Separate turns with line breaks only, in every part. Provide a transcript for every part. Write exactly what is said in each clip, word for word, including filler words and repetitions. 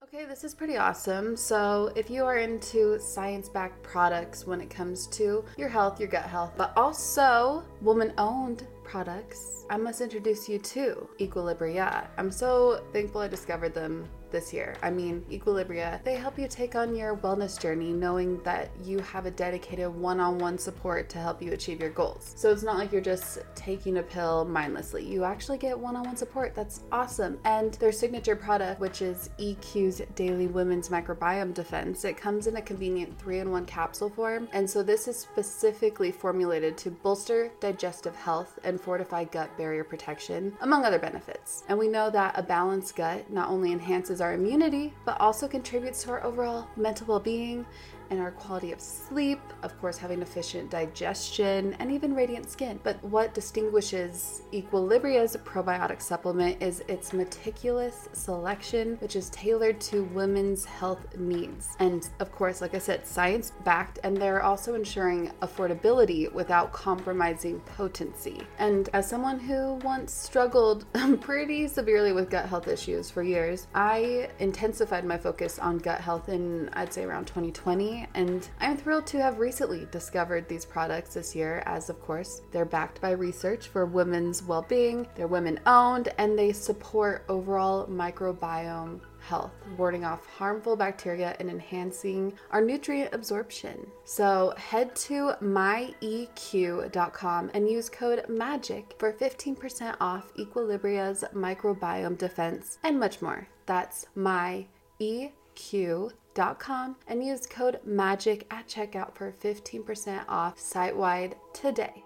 Okay, this is pretty awesome. So if you are into science-backed products when it comes to your health, your gut health, but also woman-owned products, I must introduce you to Equilibria. I'm so thankful I discovered them this year. I mean, Equilibria, they help you take on your wellness journey knowing that you have a dedicated one-on-one support to help you achieve your goals. So it's not like you're just taking a pill mindlessly. You actually get one-on-one support. That's awesome. And their signature product, which is E Q's Daily Women's Microbiome Defense, it comes in a convenient three-in-one capsule form. And so this is specifically formulated to bolster digestive health and fortify gut barrier protection, among other benefits. And we know that a balanced gut not only enhances our immunity, but also contributes to our overall mental well-being and our quality of sleep, of course, having efficient digestion and even radiant skin. But what distinguishes Equilibria's probiotic supplement is its meticulous selection, which is tailored to women's health needs. And of course, like I said, science-backed, and they're also ensuring affordability without compromising potency. And as someone who once struggled pretty severely with gut health issues for years, I intensified my focus on gut health in, I'd say, around twenty twenty. And I'm thrilled to have recently discovered these products this year, as of course, they're backed by research for women's well-being, they're women-owned, and they support overall microbiome health, warding off harmful bacteria and enhancing our nutrient absorption. So head to my E Q dot com and use code MAGIC for fifteen percent off Equilibria's microbiome defense and much more. That's my E Q dot com and use code MAGIC at checkout for fifteen percent off site-wide today.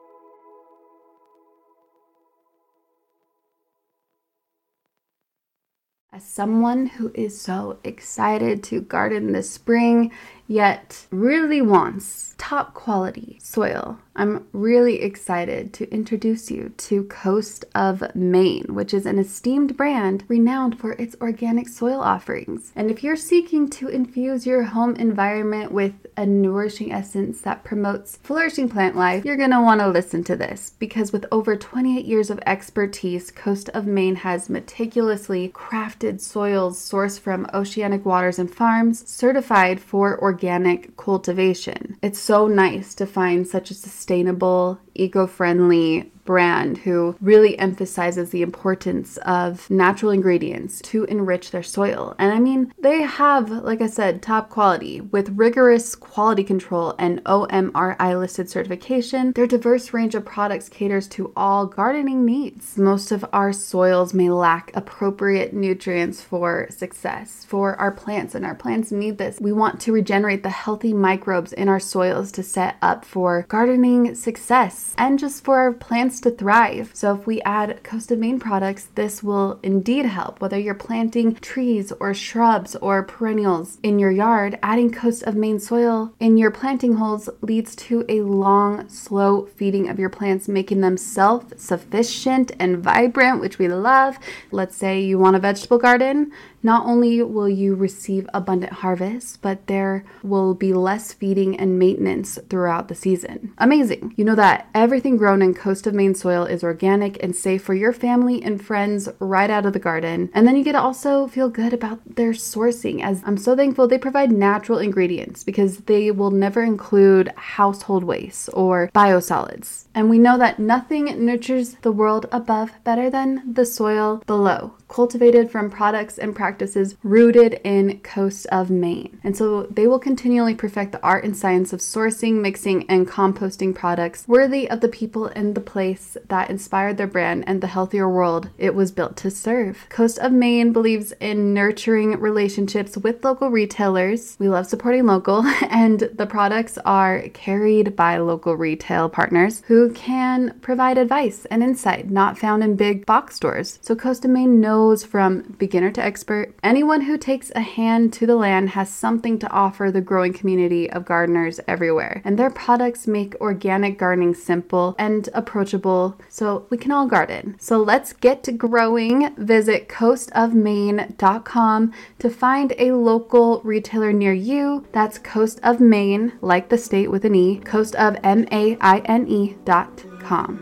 As someone who is so excited to garden this spring, yet really wants top quality soil, I'm really excited to introduce you to Coast of Maine, which is an esteemed brand renowned for its organic soil offerings. And if you're seeking to infuse your home environment with a nourishing essence that promotes flourishing plant life, you're going to want to listen to this, because with over twenty-eight years of expertise, Coast of Maine has meticulously crafted soils sourced from oceanic waters and farms, certified for organic cultivation. It's so nice to find such a sustainable, eco-friendly brand who really emphasizes the importance of natural ingredients to enrich their soil. And I mean, they have, like I said, top quality with rigorous quality control and O M R I listed certification. Their diverse range of products caters to all gardening needs. Most of our soils may lack appropriate nutrients for success for our plants, and our plants need this. We want to regenerate the healthy microbes in our soils to set up for gardening success and just for our plants to thrive. So if we add Coast of Maine products, this will indeed help. Whether you're planting trees or shrubs or perennials in your yard, adding Coast of Maine soil in your planting holes leads to a long, slow feeding of your plants, making them self-sufficient and vibrant, which we love. Let's say you want a vegetable garden. Not only will you receive abundant harvests, but there will be less feeding and maintenance throughout the season. Amazing. You know that everything grown in Coast of Maine soil is organic and safe for your family and friends right out of the garden. And then you get to also feel good about their sourcing, as I'm so thankful they provide natural ingredients because they will never include household waste or biosolids. And we know that nothing nurtures the world above better than the soil below, cultivated from products and practices rooted in Coast of Maine. And so they will continually perfect the art and science of sourcing, mixing, and composting products worthy of the people and the place that inspired their brand and the healthier world it was built to serve. Coast of Maine believes in nurturing relationships with local retailers. We love supporting local, and the products are carried by local retail partners who can provide advice and insight not found in big box stores. So Coast of Maine knows from beginner to expert, anyone who takes a hand to the land has something to offer the growing community of gardeners everywhere. And their products make organic gardening simple and approachable so we can all garden. So let's get to growing. Visit coast of maine dot com to find a local retailer near you. That's Coast of Maine, like the state with an E, coast of M A I N E dot com.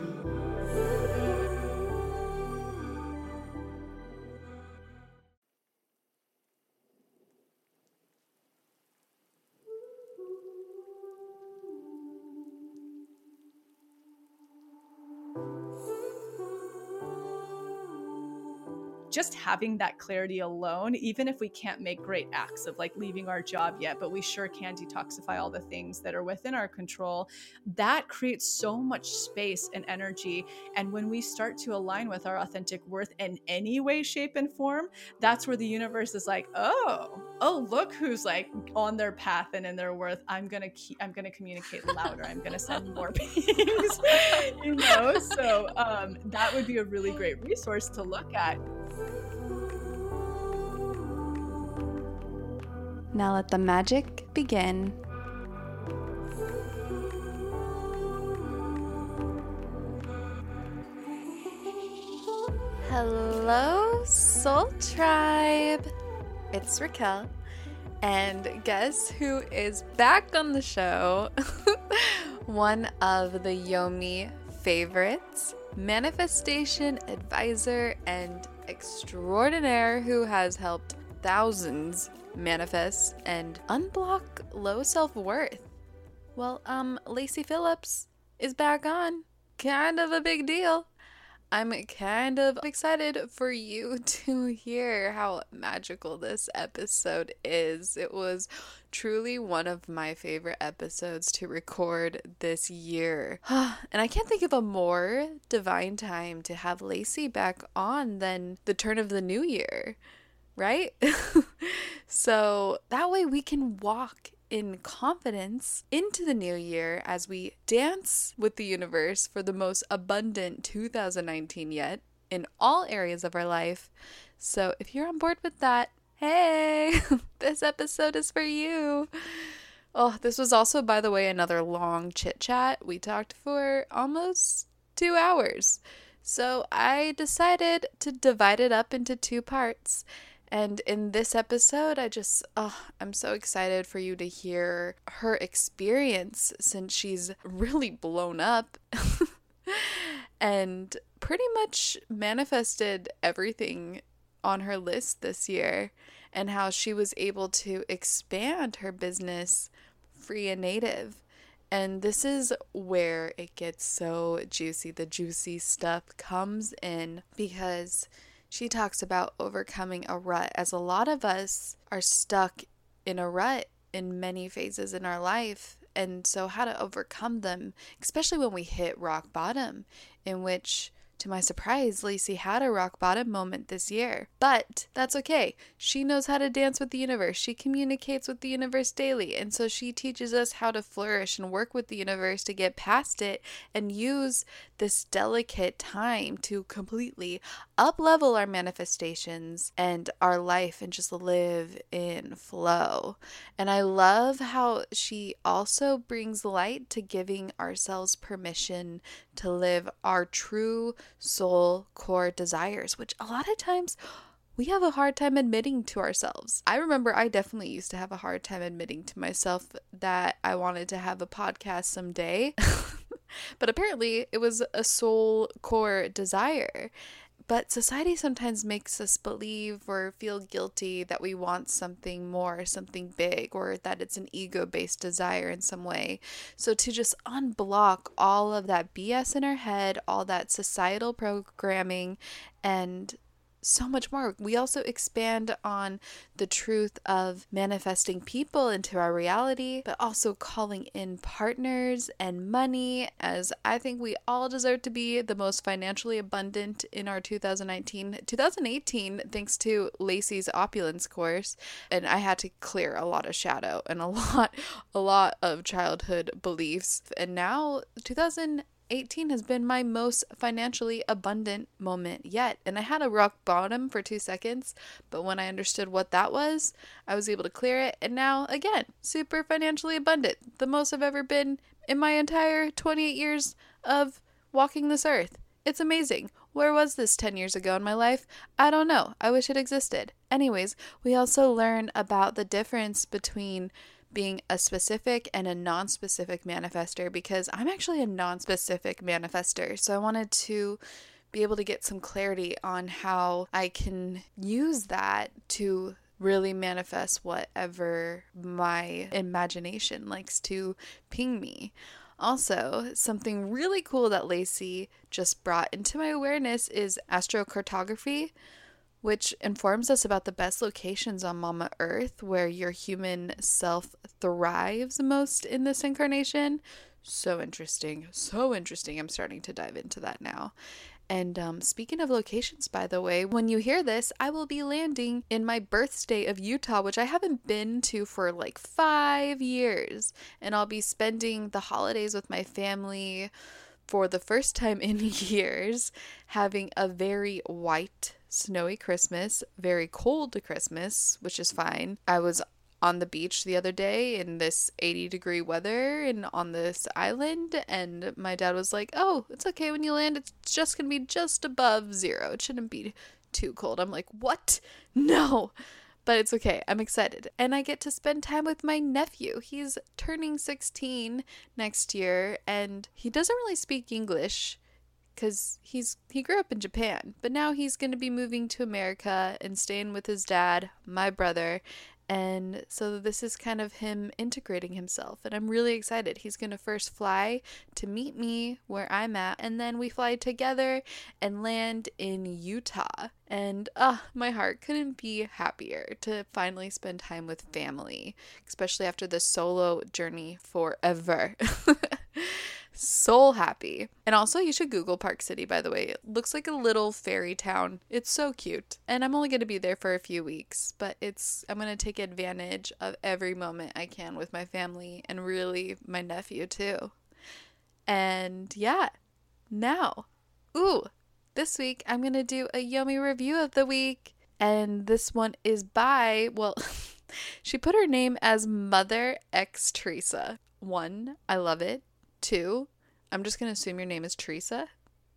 just having that clarity alone, even if we can't make great acts of like leaving our job yet, but we sure can detoxify all the things that are within our control, that creates so much space and energy. And when we start to align with our authentic worth in any way, shape, and form, that's where the universe is like, oh, oh, look who's like on their path and in their worth. I'm gonna keep, I'm gonna communicate louder. I'm gonna send more pings, you know. So um, that would be a really great resource to look at.
Now let the magic begin. Hello, Soul Tribe. It's Raquel. And guess who is back on the show? One of the Yomi favorites, manifestation advisor and extraordinaire who has helped thousands manifest and unblock low self-worth. Well, um, Lacy Phillips is back on. Kind of a big deal. I'm kind of excited for you to hear how magical this episode is. It was truly one of my favorite episodes to record this year. And I can't think of a more divine time to have Lacy back on than the turn of the new year, right? So that way we can walk in confidence into the new year as we dance with the universe for the most abundant two thousand nineteen yet in all areas of our life. So if you're on board with that, hey, this episode is for you. Oh, this was also, by the way, another long chit chat. We talked for almost two hours. So I decided to divide it up into two parts. And in this episode, I just, oh, I'm so excited for you to hear her experience since she's really blown up and pretty much manifested everything on her list this year, and how she was able to expand her business free and native. And this is where it gets so juicy. The juicy stuff comes in because she talks about overcoming a rut, as a lot of us are stuck in a rut in many phases in our life. And so how to overcome them, especially when we hit rock bottom, in which, to my surprise, Lacy had a rock bottom moment this year. But that's okay. She knows how to dance with the universe. She communicates with the universe daily. And so she teaches us how to flourish and work with the universe to get past it and use this delicate time to completely up-level our manifestations and our life and just live in flow. And I love how she also brings light to giving ourselves permission to live our true soul core desires, which a lot of times we have a hard time admitting to ourselves. I remember I definitely used to have a hard time admitting to myself that I wanted to have a podcast someday. But apparently it was a soul core desire. But society sometimes makes us believe or feel guilty that we want something more, something big, or that it's an ego-based desire in some way. So to just unblock all of that B S in our head, all that societal programming, and so much more. We also expand on the truth of manifesting people into our reality, but also calling in partners and money, as I think we all deserve to be the most financially abundant in our two thousand nineteen. two thousand eighteen, thanks to Lacy's opulence course, and I had to clear a lot of shadow and a lot, a lot of childhood beliefs. And now two thousand eighteen has been my most financially abundant moment yet. And I had a rock bottom for two seconds, but when I understood what that was, I was able to clear it. And now, again, super financially abundant. The most I've ever been in my entire twenty-eight years of walking this earth. It's amazing. Where was this ten years ago in my life? I don't know. I wish it existed. Anyways, we also learn about the difference between being a specific and a non-specific manifester, because I'm actually a non-specific manifester. So I wanted to be able to get some clarity on how I can use that to really manifest whatever my imagination likes to ping me. Also, something really cool that Lacy just brought into my awareness is astrocartography,
which informs us about the best locations on Mama Earth where your human self thrives most in this incarnation. So interesting. So interesting. I'm starting to dive into that now. And um, speaking of locations, by the way, when you hear this, I will be landing in my birth state of Utah, which I haven't been to for like five years. And I'll be spending the holidays with my family for the first time in years, having a very white, snowy Christmas, very cold Christmas, which is fine. I was on the beach the other day in this eighty degree weather and on this island, and my dad was like, oh, it's okay when you land, it's just gonna be just above zero, it shouldn't be too cold. I'm like, what? No, but it's okay, I'm excited. And I get to spend time with my nephew. He's turning sixteen next year, and he doesn't really speak English because he's he grew up in Japan, but now he's going to be moving to America and staying with his dad, my brother. And so this is kind of him integrating himself, and I'm really excited. He's going to first fly to meet me where I'm at, and then we fly together and land in Utah. And uh, my heart couldn't be happier to finally spend time with family, especially after this solo journey forever. So happy. And also, you should Google Park City, by the way. It looks like a little fairy town. It's so cute. And I'm only going to be there for a few weeks, but it's I'm going to take advantage of every moment I can with my family, and really my nephew too. And yeah, now, ooh, this week I'm going to do a Yomi review of the week. And this one is by, well, she put her name as Mother X Teresa. One, I love it. Two, I'm just going to assume your name is Teresa.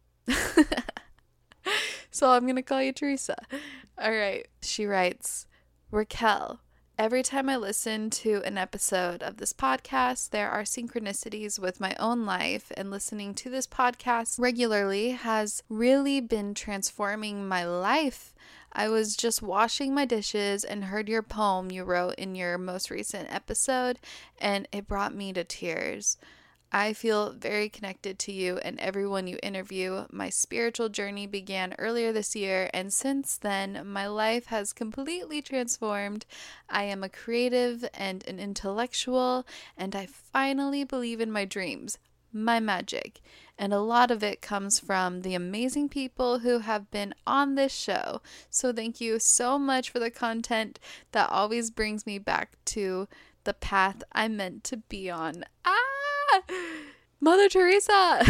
So I'm going to call you Teresa. All right. She writes, Raquel, every time I listen to an episode of this podcast, there are synchronicities with my own life, and listening to this podcast regularly has really been transforming my life. I was just washing my dishes and heard your poem you wrote in your most recent episode, and it brought me to tears. I feel very connected to you and everyone you interview. My spiritual journey began earlier this year, and since then, my life has completely transformed. I am a creative and an intellectual, and I finally believe in my dreams, my magic. And a lot of it comes from the amazing people who have been on this show. So thank you so much for the content that always brings me back to the path I'm meant to be on. Ah! Mother Teresa.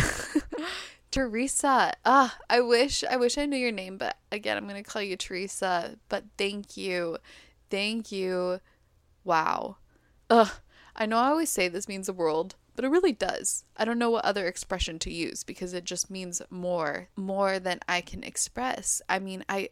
Teresa. Ah, I wish I wish I knew your name, but again, I'm going to call you Teresa. But thank you. Thank you. Wow. Ugh. I know I always say this means the world, but it really does. I don't know what other expression to use because it just means more, more than I can express. I mean, I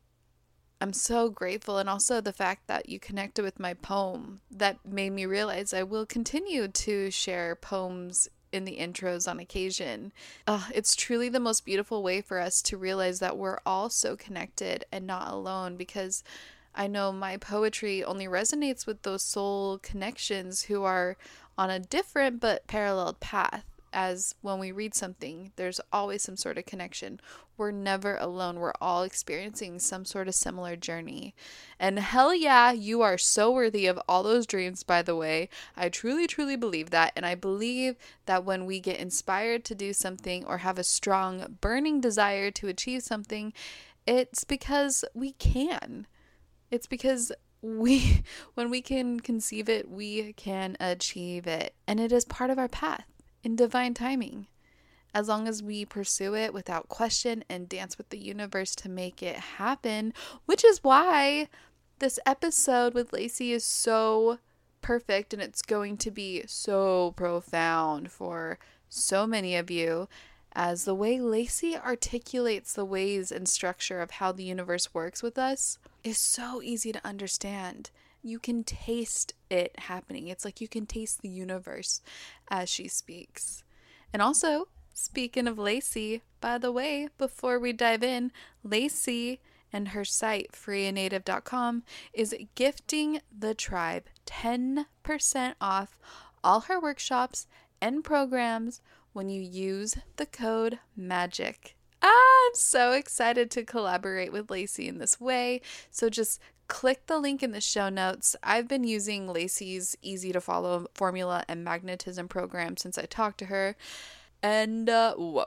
I'm so grateful, and also the fact that you connected with my poem that made me realize I will continue to share poems in the intros on occasion. Uh, it's truly the most beautiful way for us to realize that we're all so connected and not alone, because I know my poetry only resonates with those soul connections who are on a different but parallel path. As when we read something, there's always some sort of connection. We're never alone. We're all experiencing some sort of similar journey. And hell yeah, you are so worthy of all those dreams, by the way. I truly, truly believe that. And I believe that when we get inspired to do something or have a strong, burning desire to achieve something, it's because we can. It's because we, when we can conceive it, we can achieve it. And it is part of our path. In divine timing, as long as we pursue it without question and dance with the universe to make it happen, which is why this episode with Lacey is so perfect, and it's going to be so profound for so many of you, as the way Lacey articulates the ways and structure of how the universe works with us is so easy to understand. You can taste it happening. It's like you can taste the universe as she speaks. And also, speaking of Lacey, by the way, before we dive in, Lacey and her site, free native dot com, is gifting the tribe ten percent off all her workshops and programs when you use the code MAGIC. I'm so excited to collaborate with Lacey in this way. So just click the link in the show notes. I've been using Lacey's easy to follow formula and magnetism program since I talked to her. And uh, whoa.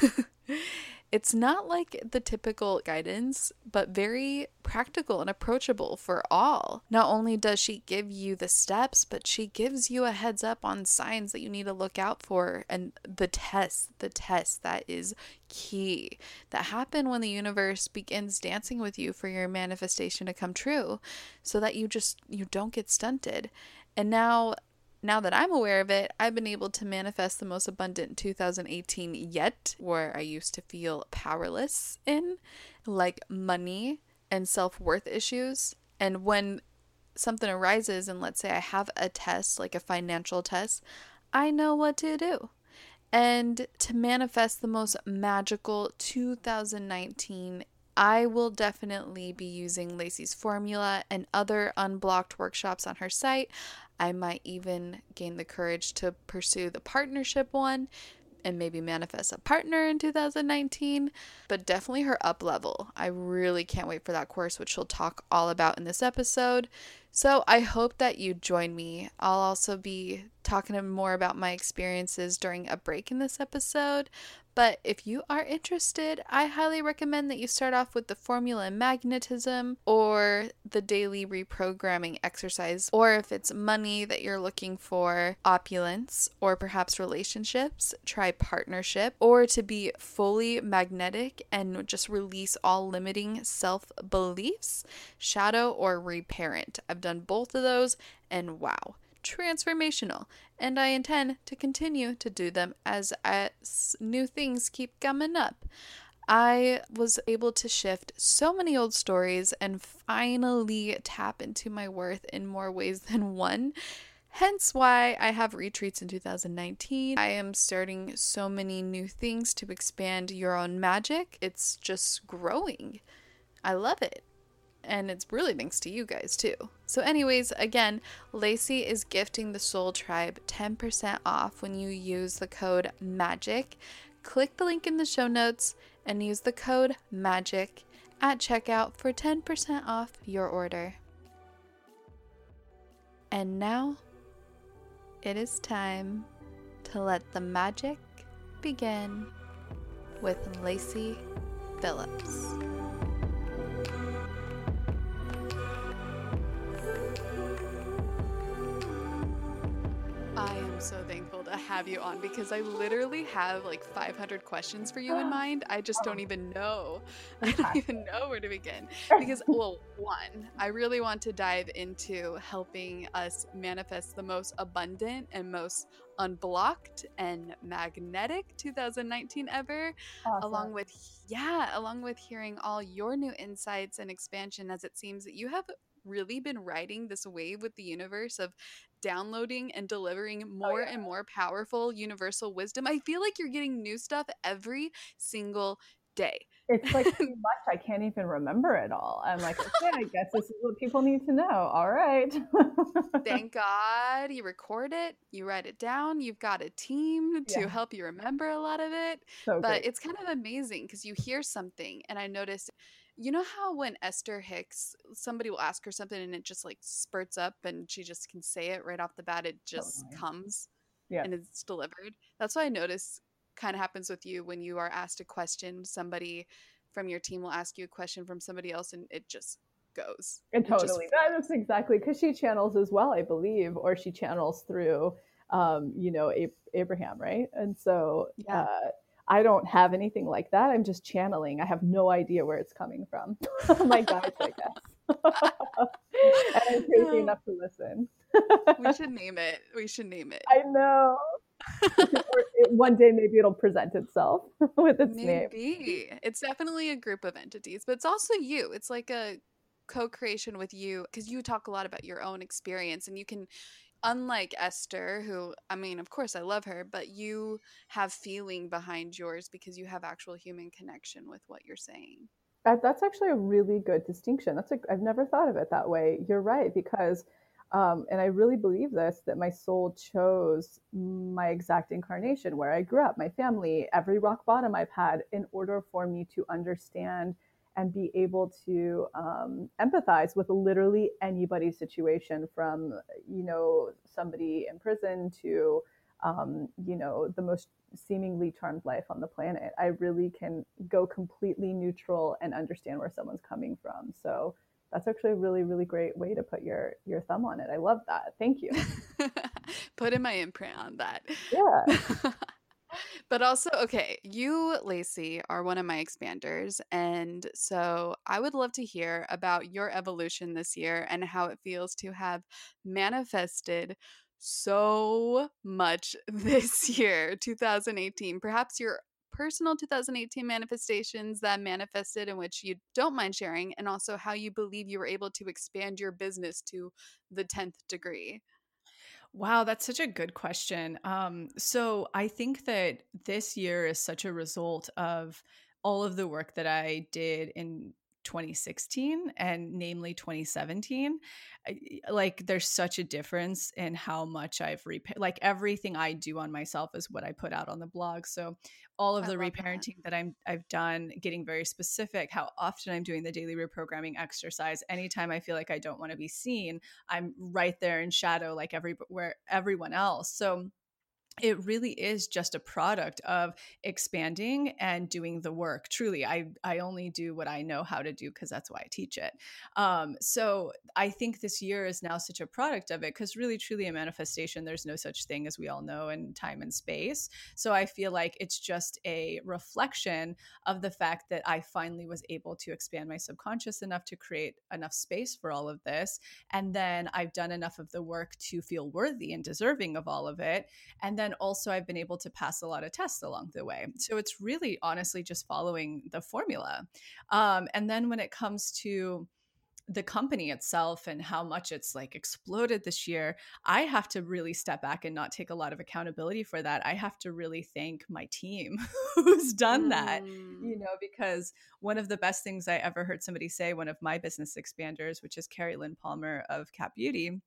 It's not like the typical guidance, but very practical and approachable for all. Not only does she give you the steps, but she gives you a heads up on signs that you need to look out for, and the tests, the tests that is key, that happen when the universe begins dancing with you for your manifestation to come true, so that you just, you don't get stunted. And now Now that I'm aware of it, I've been able to manifest the most abundant two thousand eighteen yet, where I used to feel powerless in, like money and self-worth issues. And when something arises, and let's say I have a test, like a financial test, I know what to do. And to manifest the most magical two thousand nineteen, I will definitely be using Lacey's formula and other unblocked workshops on her site. I might even gain the courage to pursue the partnership one and maybe manifest a partner in two thousand nineteen, but definitely her up level. I really can't wait for that course, which she'll talk all about in this episode. So I hope that you join me. I'll also be talking more about my experiences during a break in this episode. But if you are interested, I highly recommend that you start off with the formula and magnetism, or the daily reprogramming exercise. Or if it's money that you're looking for, opulence, or perhaps relationships, try partnership. Or to be fully magnetic and just release all limiting self-beliefs, shadow or reparent. I've done both of those, and wow, transformational, and I intend to continue to do them as, as new things keep coming up. I was able to shift so many old stories and finally tap into my worth in more ways than one. Hence why I have retreats in two thousand nineteen. I am starting so many new things to expand your own magic. It's just growing. I love it. And it's really thanks to you guys too. So anyways, again, Lacey is gifting the Soul Tribe ten percent off when you use the code MAGIC. Click the link in the show notes and use the code MAGIC at checkout for ten percent off your order. And now, it is time to let the magic begin with Lacey Phillips. I am so thankful to have you on, because I literally have like five hundred questions for you in mind. I just don't even know. I don't even know where to begin. Because, well, one, I really want to dive into helping us manifest the most abundant and most unblocked and magnetic two thousand nineteen ever. Awesome. Along with, yeah, along with hearing all your new insights and expansion, as it seems that you have really been riding this wave with the universe of downloading and delivering more oh, yeah. and more powerful universal wisdom. I feel like you're getting new stuff every single day.
It's like too much. I can't even remember it all. I'm like, okay, I guess this is what people need to know. All right.
Thank God you record it, you write it down, you've got a team to yeah. help you remember a lot of it.
So
but
great.
It's kind of amazing because you hear something, and I noticed, you know how when Esther Hicks, somebody will ask her something and it just like spurts up and she just can say it right off the bat. It just oh, comes yeah. and it's delivered. That's what I notice kind of happens with you when you are asked a question. Somebody from your team will ask you a question from somebody else and it just goes.
And totally. It just That's exactly, because she channels as well, I believe, or she channels through, um, you know, Ab- Abraham, right? And so yeah. uh, I don't have anything like that. I'm just channeling. I have no idea where it's coming from. My guides, I guess. And I'm crazy enough to listen.
We should name it. We should name it.
I know. One day maybe it'll present itself with its
maybe.
name.
Maybe. It's definitely a group of entities, but it's also you. It's like a co-creation with you, because you talk a lot about your own experience, and you can, unlike Esther, who, I mean, of course I love her, but you have feeling behind yours because you have actual human connection with what you're saying.
That, that's actually a really good distinction. That's a, I've never thought of it that way. You're right, because Um, and I really believe this, that my soul chose my exact incarnation, where I grew up, my family, every rock bottom I've had, in order for me to understand and be able to um, empathize with literally anybody's situation, from, you know, somebody in prison to, um, you know, the most seemingly charmed life on the planet. I really can go completely neutral and understand where someone's coming from. So that's actually a really, really great way to put your your thumb on it. I love that. Thank you.
Putting my imprint on that.
Yeah.
But also, okay, you, Lacey, are one of my expanders. And so I would love to hear about your evolution this year and how it feels to have manifested so much this year, two thousand eighteen. Perhaps your personal two thousand eighteen manifestations that manifested in which you don't mind sharing, and also how you believe you were able to expand your business to the tenth degree.
Wow, that's such a good question. Um, so I think that this year is such a result of all of the work that I did in twenty sixteen and namely twenty seventeen. I- Like, there's such a difference in how much I've repa- like everything I do on myself is what I put out on the blog. So all of
I
the
love that.
reparenting that I'm I've done, getting very specific, how often I'm doing the daily reprogramming exercise, anytime I feel like I don't want to be seen, I'm right there in shadow like every where everyone else. So it really is just a product of expanding and doing the work. Truly, I I only do what I know how to do because that's why I teach it. Um, so I think this year is now such a product of it, because really, truly, a manifestation, there's no such thing, as we all know, in time and space. So I feel like it's just a reflection of the fact that I finally was able to expand my subconscious enough to create enough space for all of this. And then I've done enough of the work to feel worthy and deserving of all of it. And then also I've been able to pass a lot of tests along the way. So it's really honestly just following the formula. Um, and then when it comes to the company itself and how much it's like exploded this year, I have to really step back and not take a lot of accountability for that. I have to really thank my team who's done that,
Mm.
you know, because one of the best things I ever heard somebody say, one of my business expanders, which is Carrie Lynn Palmer of Cap Beauty,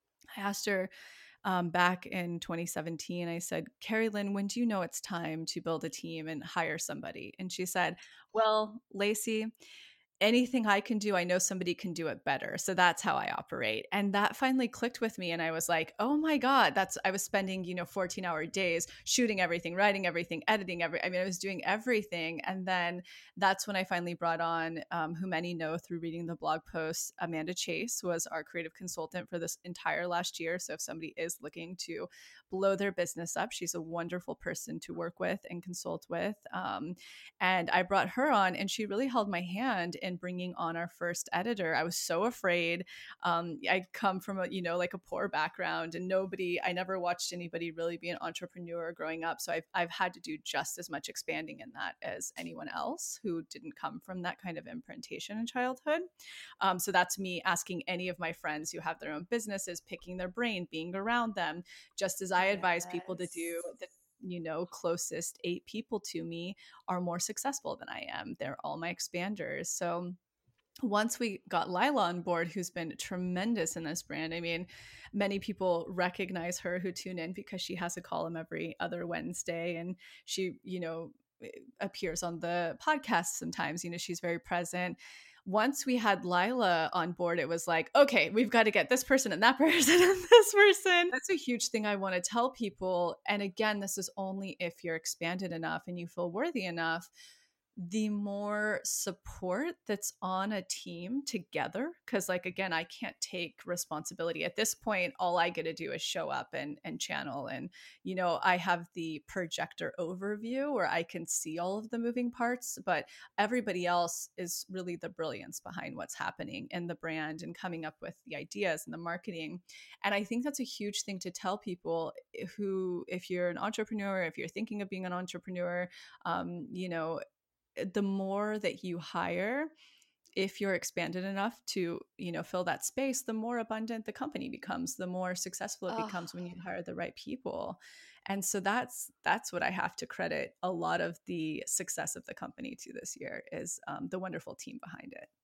I asked her, um, back in twenty seventeen, I said, Carrie Lynn, when do you know it's time to build a team and hire somebody? And she said, well, Lacey, anything I can do, I know somebody can do it better. So that's how I operate. And that finally clicked with me. And I was like, oh my God, that's, I was spending, you know, fourteen hour days shooting everything, writing everything, editing every, I mean, I was doing everything. And then that's when I finally brought on, um, who many know through reading the blog posts, Amanda Chase was our creative consultant for this entire last year. So if somebody is looking to blow their business up, she's a wonderful person to work with and consult with. Um, and I brought her on, and she really held my hand in bringing on our first editor. I was so afraid. Um, I come from a, you know, like a poor background, and nobody, I never watched anybody really be an entrepreneur growing up. So I've, I've had to do just as much expanding in that as anyone else who didn't come from that kind of imprintation in childhood. Um, so that's me asking any of my friends who have their own businesses, picking their brain, being around them, just as I advise people to do. The, you know, closest eight people to me are more successful than I am. They're all my expanders. So once we got Lila on board, who's been tremendous in this brand, I mean, many people recognize her who tune in because she has a column every other Wednesday, and she, you know, appears on the podcast sometimes. You know, she's very present. Once we had Lila on board, it was like, okay, we've got to get this person and that person and this person. That's a huge thing I want to tell people. And again, this is only if you're expanded enough and you feel worthy enough. The more support that's on a team together, because like, again, I can't take responsibility at this point. All I get to do is show up and and channel, and you know, I have the projector overview where I can see all of the moving parts, but everybody else is really the brilliance behind what's happening in the brand and coming up with the ideas and the marketing. And I think that's a huge thing to tell people who, if you're an entrepreneur, if you're thinking of being an entrepreneur, um, you know, the more that you hire, if you're expanded enough to, you know, fill that space, the more abundant the company becomes, the more successful it
Oh,
becomes when you hire the right people. And so that's that's what I have to credit a lot of the success of the company to this year, is um, the wonderful team behind it.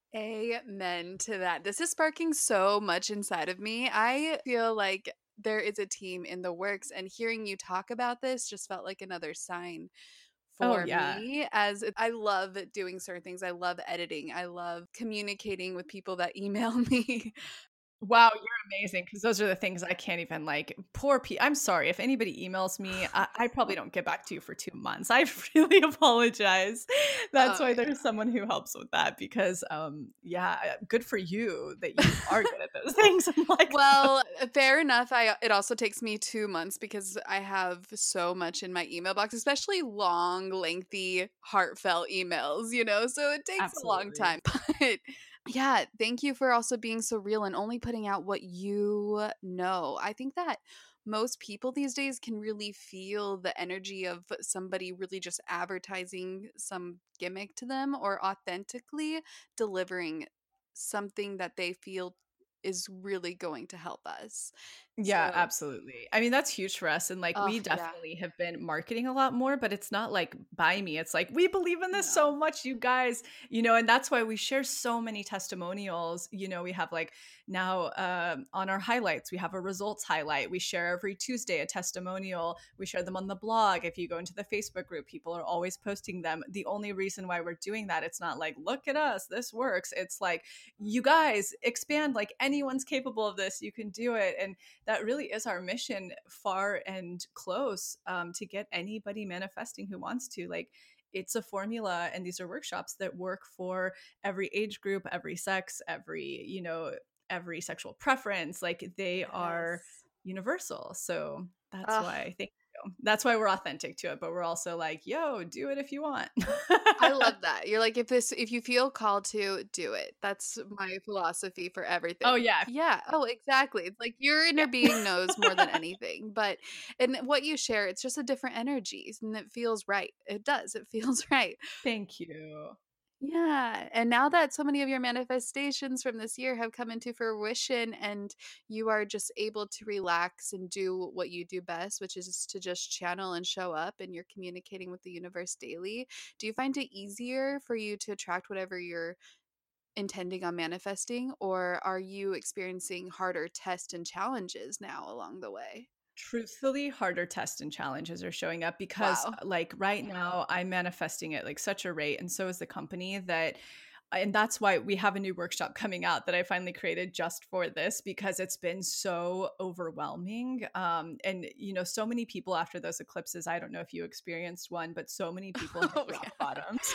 Amen to that. This is sparking so much inside of me. I feel like there is a team in the works, and hearing you talk about this just felt like another sign
Oh,
for
yeah.
me, as I love doing certain things. I love editing. I love communicating with people that email me.
Wow, you're amazing, because those are the things I can't even, like, poor pe I'm sorry, if anybody emails me, I, I probably don't get back to you for two months. I really apologize. That's
Oh,
why
yeah.
there's someone who helps with that, because, um, yeah, good for you that you are good at those things. I'm like,
Well, fair enough. I it also takes me two months because I have so much in my email box, especially long, lengthy, heartfelt emails, you know, so it takes a long
absolutely.
time. But yeah, thank you for also being so real and only putting out what you know. I think that most people these days can really feel the energy of somebody really just advertising some gimmick to them or authentically delivering something that they feel is really going to help us.
Yeah,
So,
absolutely. I mean, that's huge for us. And like,
oh,
we
yeah,
definitely have been marketing a lot more, but it's not like buy me. It's like, we believe in this
no.
so much, you guys, you know, and that's why we share so many testimonials. You know, we have like now um, on our highlights, we have a results highlight. We share every Tuesday a testimonial. We share them on the blog. If you go into the Facebook group, people are always posting them. The only reason why we're doing that, it's not like, look at us, this works. It's like, you guys expand, like anyone's capable of this, you can do it. And that really is our mission, far and close, um, to get anybody manifesting who wants to. Like, it's a formula, and these are workshops that work for every age group, every sex, every, you know, every sexual preference. Like, they are
Yes.
universal. So that's
Ugh,
why I think that's why we're authentic to it, but we're also like, yo, do it if you want.
I love that. You're like, if this, if you feel called to, do it. That's my philosophy for everything.
Oh yeah.
Yeah. Oh, exactly. It's like your inner
Yeah.
being knows more than anything. But, and what you share, it's just a different energy and it feels right. It does. It feels right.
Thank you.
Yeah. And now that so many of your manifestations from this year have come into fruition and you are just able to relax and do what you do best, which is to just channel and show up and you're communicating with the universe daily, do you find it easier for you to attract whatever you're intending on manifesting, or are you experiencing harder tests and challenges now along the way?
Truthfully, harder tests and challenges are showing up because,
Wow.
like, right now I'm manifesting at like such a rate, and so is the company, that and that's why we have a new workshop coming out that I finally created just for this, because it's been so overwhelming. Um, and you know, so many people after those eclipses, I don't know if you experienced one, but so many people hit
Oh,
rock
yeah.
bottoms.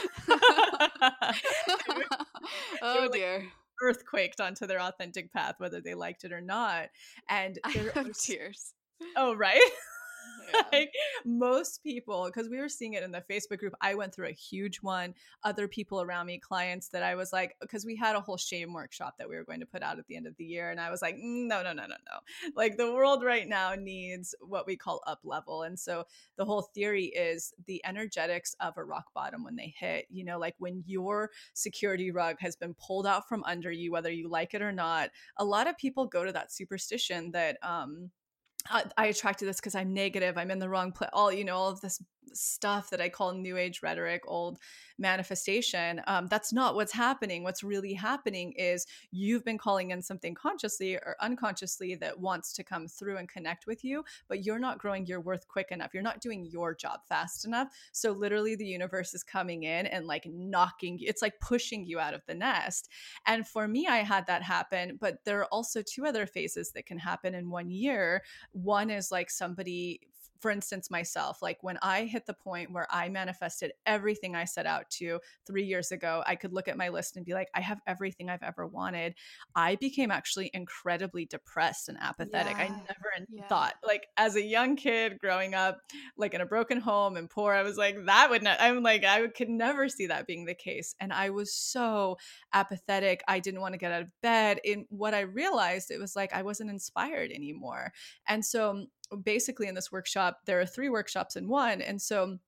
they were, they
Oh,
were like
dear.
earthquaked onto their authentic path, whether they liked it or not. And
I
there are
have tears.
oh, right?
Yeah.
Like, most people, because we were seeing it in the Facebook group, I went through a huge one. Other people around me, clients that I was like, because we had a whole shame workshop that we were going to put out at the end of the year. And I was like, "Mm, no, no, no, no, no. Like, the world right now needs what we call up level." And so the whole theory is the energetics of a rock bottom when they hit, you know, like when your security rug has been pulled out from under you, whether you like it or not. A lot of people go to that superstition that, um, I, I attracted this because I'm negative. I'm in the wrong place. All, you know, all of this stuff that I call new age rhetoric, old manifestation. Um, that's not what's happening. What's really happening is you've been calling in something consciously or unconsciously that wants to come through and connect with you, but you're not growing your worth quick enough. You're not doing your job fast enough. So literally the universe is coming in and like knocking, it's like pushing you out of the nest. And for me, I had that happen, but there are also two other phases that can happen in one year. One is like somebody, for instance, myself, like when I hit the point where I manifested everything I set out to three years ago, I could look at my list and be like, I have everything I've ever wanted. I became actually incredibly depressed and apathetic. I
Yeah.
never
Yeah.
thought, like, as a young kid growing up, like in a broken home and poor, I was like, that would not, I'm like, I could never see that being the case. And I was so apathetic. I didn't want to get out of bed. And what I realized, it was like, I wasn't inspired anymore. And so basically in this workshop, there are three workshops in one. And so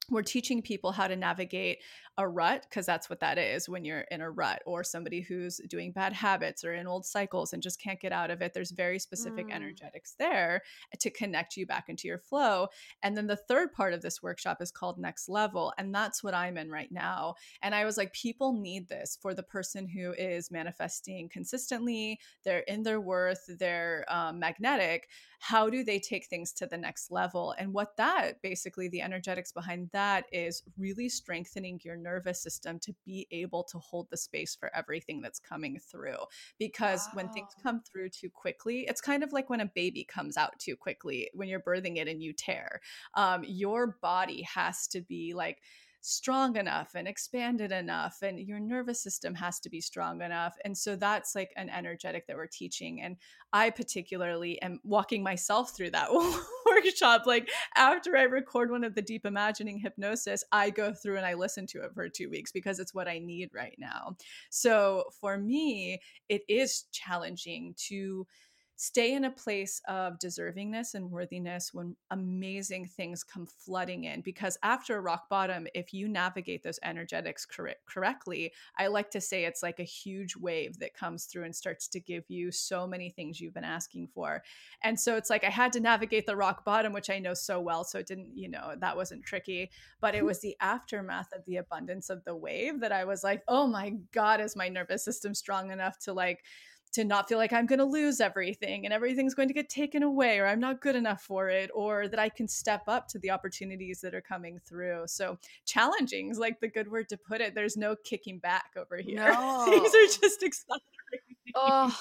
we're teaching people how to navigate a rut, because that's what that is when you're in a rut, or somebody who's doing bad habits or in old cycles and just can't get out of it. There's very specific mm. energetics there to connect you back into your flow. And then the third part of this workshop is called Next Level. And that's what I'm in right now. And I was like, people need this for the person who is manifesting consistently. They're in their worth, they're um, magnetic. How do they take things to the next level? And what that basically, the energetics behind that is really strengthening your nervous system to be able to hold the space for everything that's coming through. Because wow. when things come through too quickly, it's kind of like when a baby comes out too quickly, when you're birthing it and you tear. Um, your body has to be like strong enough and expanded enough, and your nervous system has to be strong enough. And so that's like an energetic that we're teaching. And I particularly am walking myself through that workshop. Like after I record one of the deep imagining hypnosis, I go through and I listen to it for two weeks because it's what I need right now. So for me, it is challenging to stay in a place of deservingness and worthiness when amazing things come flooding in. Because after a rock bottom, if you navigate those energetics cor- correctly, I like to say it's like a huge wave that comes through and starts to give you so many things you've been asking for. And so it's like I had to navigate the rock bottom, which I know so well. So it didn't, you know, that wasn't tricky. But it was the aftermath of the abundance of the wave that I was like, oh my God, is my nervous system strong enough to like, to not feel like I'm going to lose everything and everything's going to get taken away, or I'm not good enough for it, or that I can step up to the opportunities that are coming through. So challenging is like the good word to put it. There's no kicking back over here.
No.
Things are just accelerating.
Oh,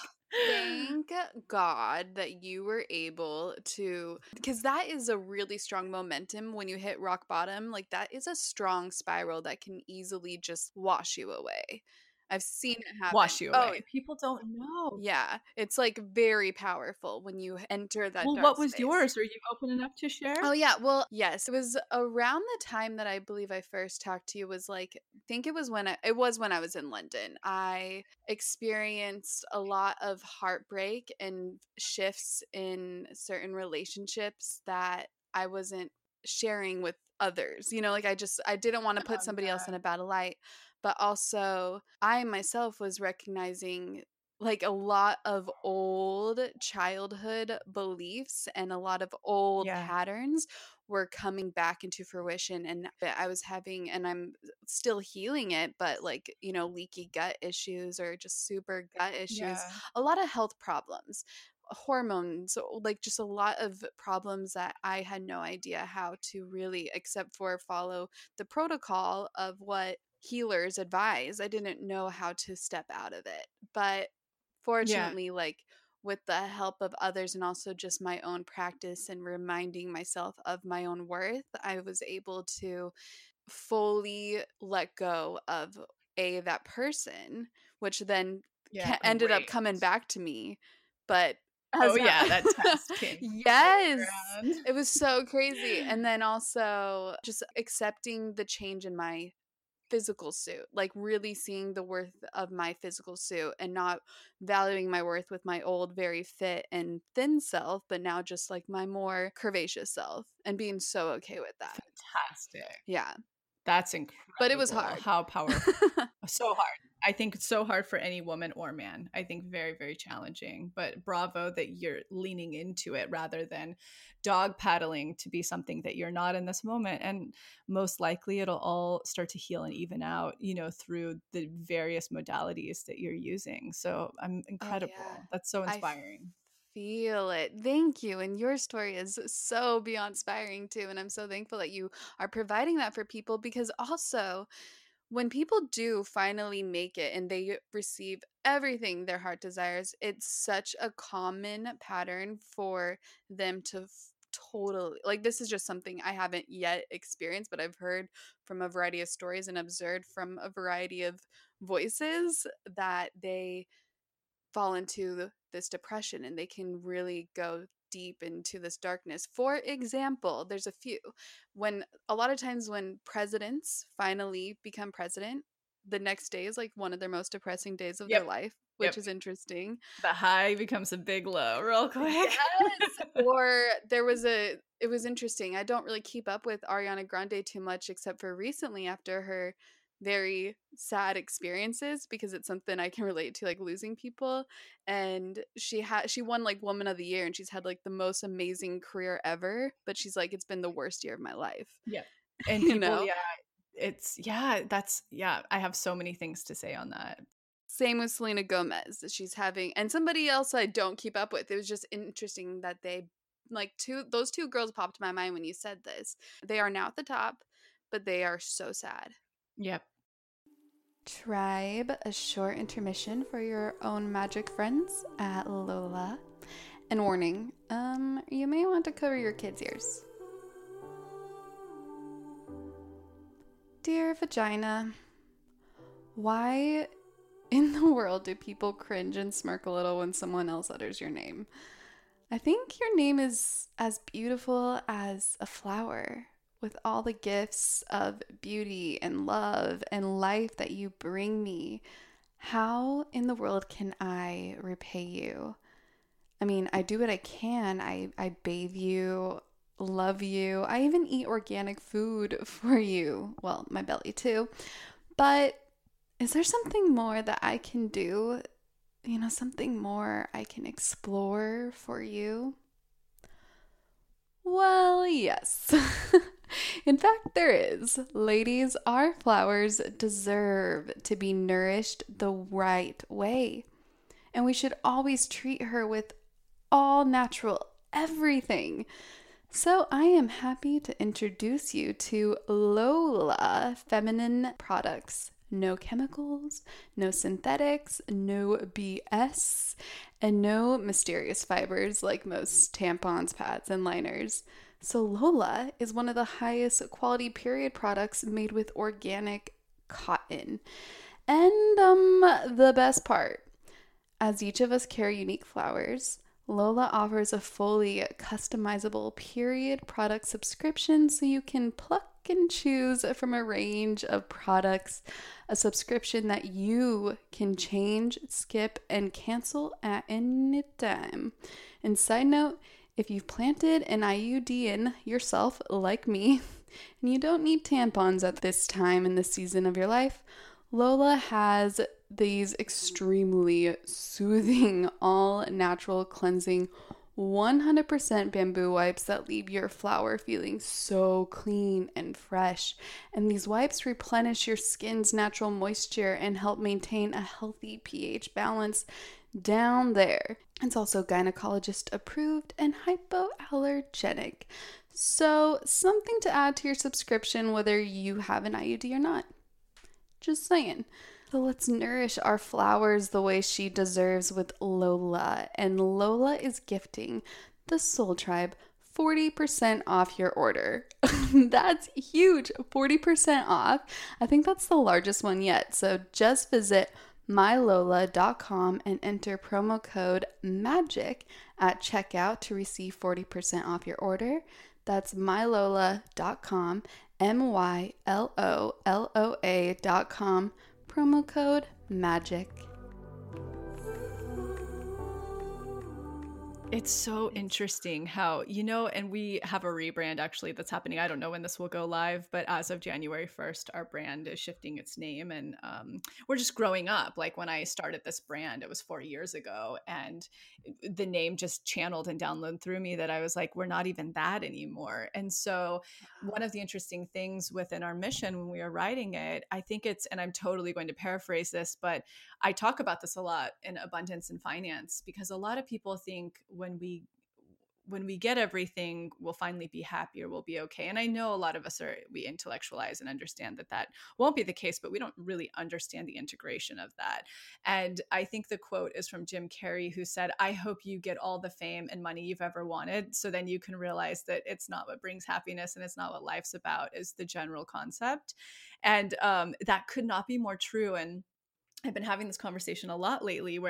thank God that you were able to, because that is a really strong momentum when you hit rock bottom. Like that is a strong spiral that can easily just wash you away. I've seen it happen.
Wash you away. Oh, people don't know.
Yeah. It's like very powerful when you enter that
Well,
dark
what was
space.
yours? Are you open enough to share?
Oh, yeah. Well, yes. It was around the time that I believe I first talked to you was like, I think it was when I, it was when I was in London. I experienced a lot of heartbreak and shifts in certain relationships that I wasn't sharing with others. You know, like I just, I didn't want to put somebody else in a bad light. But also, I myself was recognizing like a lot of old childhood beliefs and a lot of old yeah. patterns were coming back into fruition. And I was having, and I'm still healing it, but like, you know, leaky gut issues or just super gut issues, yeah. a lot of health problems. Hormones, like just a lot of problems that I had no idea how to really, except for follow the protocol of what healers advise. I didn't know how to step out of it. But fortunately, yeah. like with the help of others and also just my own practice and reminding myself of my own worth, I was able to fully let go of a that person, which then yeah, ca- ended up coming back to me. But
oh not- yeah, that test came.
Yes, it was so crazy. And then also just accepting the change in my physical suit, like really seeing the worth of my physical suit and not valuing my worth with my old, very fit and thin self, but now just like my more curvaceous self and being so okay with that.
Fantastic.
Yeah.
That's incredible.
But it was hard.
How powerful. So hard. I think it's so hard for any woman or man. I think very, very challenging. But bravo that you're leaning into it rather than dog paddling to be something that you're not in this moment. And most likely it'll all start to heal and even out, you know, through the various modalities that you're using. So I'm incredible. Oh, yeah. That's so inspiring.
Feel it. Thank you. And your story is so beyond inspiring too. And I'm so thankful that you are providing that for people, because also when people do finally make it and they receive everything their heart desires, it's such a common pattern for them to f- totally, like, this is just something I haven't yet experienced, but I've heard from a variety of stories and observed from a variety of voices that they fall into this depression and they can really go deep into this darkness. For example, there's a few. When a lot of times when presidents finally become president, the next day is like one of their most depressing days of
Yep.
their life, which
Yep.
is interesting.
The high becomes a big low real quick.
Yes. Or there was a, it was interesting. I don't really keep up with Ariana Grande too much, except for recently after her very sad experiences, because it's something I can relate to, like losing people. And she had, she won like Woman of the Year, and she's had like the most amazing career ever. But she's like, it's been the worst year of my life.
Yeah. And
You
people,
know?
yeah, it's, yeah, that's, yeah, I have so many things to say on that.
Same with Selena Gomez. She's having, and somebody else I don't keep up with. It was just interesting that they, like, two, those two girls popped to my mind when you said this. They are now at the top, but they are so sad.
Yep.
Tribe, a short intermission for your own magic friends at Lola. And warning, um, you may want to cover your kids' ears. Dear Vagina, why in the world do people cringe and smirk a little when someone else utters your name? I think your name is as beautiful as a flower, with all the gifts of beauty and love and life that you bring me. How in the world can I repay you? I mean, I do what I can. I, I bathe you, love you. I even eat organic food for you. Well, my belly too. But is there something more that I can do? You know, something more I can explore for you? Well, yes. In fact, there is. Ladies, our flowers deserve to be nourished the right way. And we should always treat her with all natural everything. So I am happy to introduce you to Lola Feminine Products. No chemicals, no synthetics, no B S, and no mysterious fibers like most tampons, pads, and liners. So Lola is one of the highest quality period products made with organic cotton. And um, the best part, as each of us carry unique flowers, Lola offers a fully customizable period product subscription so you can pluck and choose from a range of products, a subscription that you can change, skip, and cancel at any time. And side note, if you've planted an I U D in yourself, like me, and you don't need tampons at this time in the season of your life, Lola has these extremely soothing, all-natural cleansing one hundred percent bamboo wipes that leave your flower feeling so clean and fresh. And these wipes replenish your skin's natural moisture and help maintain a healthy pH balance down there. It's also gynecologist approved and hypoallergenic. So something to add to your subscription whether you have an I U D or not. Just saying. So let's nourish our flowers the way she deserves with Lola. And Lola is gifting the Soul Tribe forty percent off your order. That's huge. forty percent off. I think that's the largest one yet. So just visit my lola dot com and enter promo code MAGIC at checkout to receive forty percent off your order. That's my lola dot com, M Y L O L O A dot com. Promo code MAGIC.
It's so interesting how, you know, and we have a rebrand actually that's happening. I don't know when this will go live, but as of January first, our brand is shifting its name, and um, we're just growing up. Like when I started this brand, it was four years ago, and the name just channeled and downloaded through me that I was like, we're not even that anymore. And so one of the interesting things within our mission when we were writing it, I think it's, and I'm totally going to paraphrase this, but I talk about this a lot in Abundance and Finance, because a lot of people think when we when we get everything, we'll finally be happy or we'll be okay. And I know a lot of us are, we intellectualize and understand that that won't be the case, but we don't really understand the integration of that. And I think the quote is from Jim Carrey, who said, I hope you get all the fame and money you've ever wanted, so then you can realize that it's not what brings happiness and it's not what life's about, is the general concept. And um, that could not be more true. And I've been having this conversation a lot lately where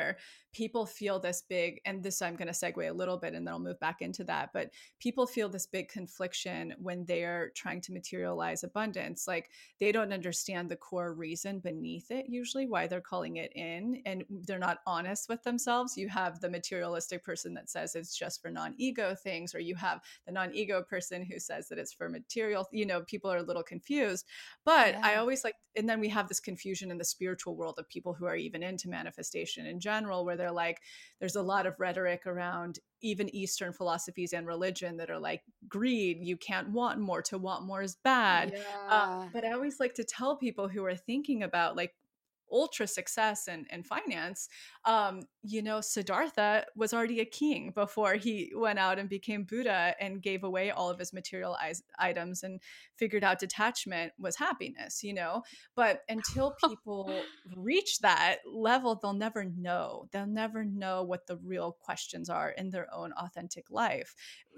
people feel this big, and this I'm going to segue a little bit and then I'll move back into that, but people feel this big confliction when they're trying to materialize abundance. Like they don't understand the core reason beneath it, usually why they're calling it in, and they're not honest with themselves. You have the materialistic person that says it's just for non-ego things, or you have the non-ego person who says that it's for material, you know, people are a little confused. But yeah. I always like, and then we have this confusion in the spiritual world of people who are even into manifestation in general, where they're like, there's a lot of rhetoric around even Eastern philosophies and religion that are like, greed, you can't want more, to want more is bad.
Yeah.
Uh, but I always like to tell people who are thinking about like ultra success and, and finance, um, you know, Siddhartha was already a king before he went out and became Buddha and gave away all of his material items and figured out detachment was happiness, you know. But until people reach that level, they'll never know. They'll never know what the real questions are in their own authentic life.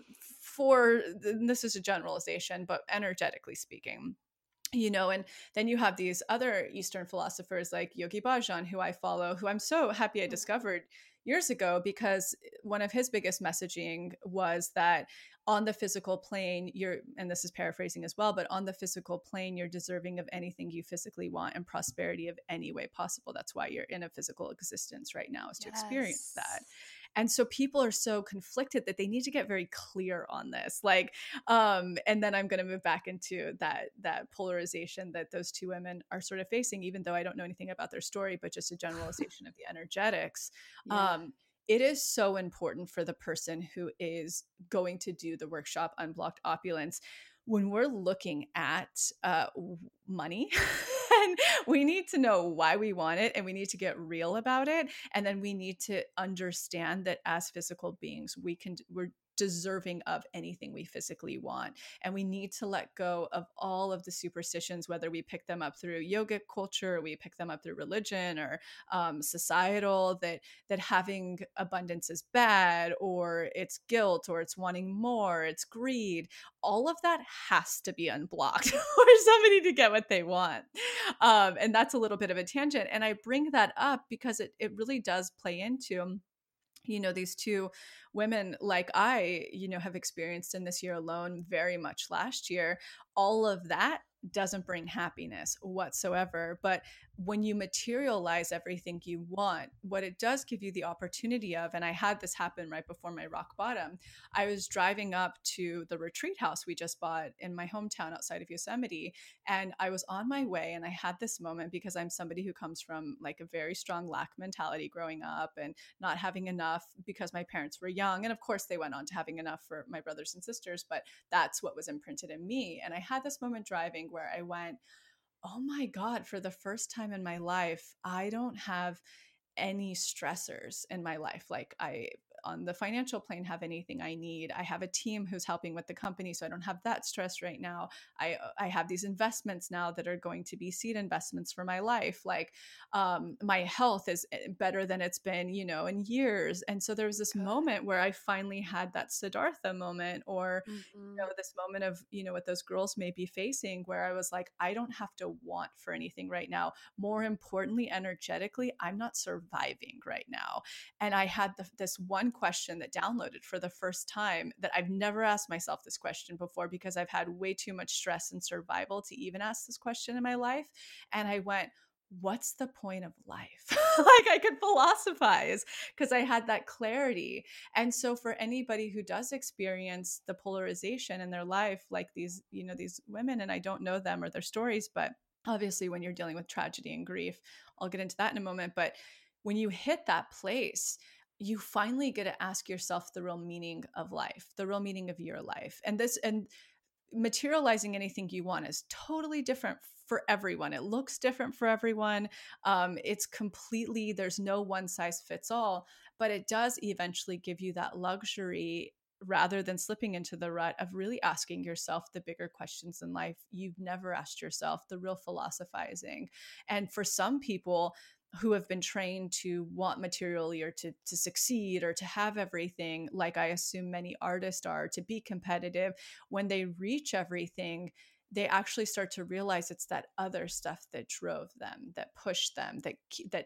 For, this is a generalization, but energetically speaking. You know, and then you have these other Eastern philosophers like Yogi Bhajan, who I follow, who I'm so happy I discovered years ago, because one of his biggest messaging was that on the physical plane, you're, and this is paraphrasing as well, but on the physical plane, you're deserving of anything you physically want and prosperity of any way possible. That's why you're in a physical existence right now, is to yes. experience that. And so people are so conflicted that they need to get very clear on this. Like, um, and then I'm going to move back into that, that polarization that those two women are sort of facing, even though I don't know anything about their story, but just a generalization of the energetics. Yeah. Um, it is so important for the person who is going to do the workshop Unblocked Opulence, when we're looking at uh, money, and we need to know why we want it, and we need to get real about it. And then we need to understand that as physical beings, we can, we're deserving of anything we physically want. And we need to let go of all of the superstitions, whether we pick them up through yogic culture, or we pick them up through religion, or um, societal, that that having abundance is bad, or it's guilt, or it's wanting more, it's greed. All of that has to be unblocked for somebody to get what they want. Um, and that's a little bit of a tangent. And I bring that up because it, it really does play into, you know, these two women, like I, you know, have experienced in this year alone, very much last year. All of that doesn't bring happiness whatsoever. But when you materialize everything you want, what it does give you the opportunity of, and I had this happen right before my rock bottom, I was driving up to the retreat house we just bought in my hometown outside of Yosemite. And I was on my way, and I had this moment, because I'm somebody who comes from like a very strong lack mentality growing up, and not having enough because my parents were young. And of course they went on to having enough for my brothers and sisters, but that's what was imprinted in me. And I had this moment driving where I went, oh my God, for the first time in my life, I don't have any stressors in my life. Like I, on the financial plane, have anything I need. I have a team who's helping with the company, so I don't have that stress right now. I I have these investments now that are going to be seed investments for my life. Like um, my health is better than it's been, you know, in years. And so there was this Good. moment where I finally had that Siddhartha moment, or mm-hmm. you know, this moment of, you know, what those girls may be facing, where I was like, I don't have to want for anything right now. More importantly, energetically, I'm not surviving right now. And I had the, this one question that downloaded for the first time, that I've never asked myself this question before, because I've had way too much stress and survival to even ask this question in my life. And I went, what's the point of life? Like I could philosophize, because I had that clarity. And so for anybody who does experience the polarization in their life, like these, you know, these women, and I don't know them or their stories, but obviously when you're dealing with tragedy and grief, I'll get into that in a moment. But when you hit that place, you finally get to ask yourself the real meaning of life, the real meaning of your life. And this, and materializing anything you want is totally different for everyone. It looks different for everyone. Um, it's completely, there's no one size fits all, but it does eventually give you that luxury, rather than slipping into the rut of really asking yourself the bigger questions in life you've never asked yourself, the real philosophizing. And for some people who have been trained to want materially, or to, to succeed, or to have everything, like I assume many artists are, to be competitive, when they reach everything, they actually start to realize it's that other stuff that drove them, that pushed them, that that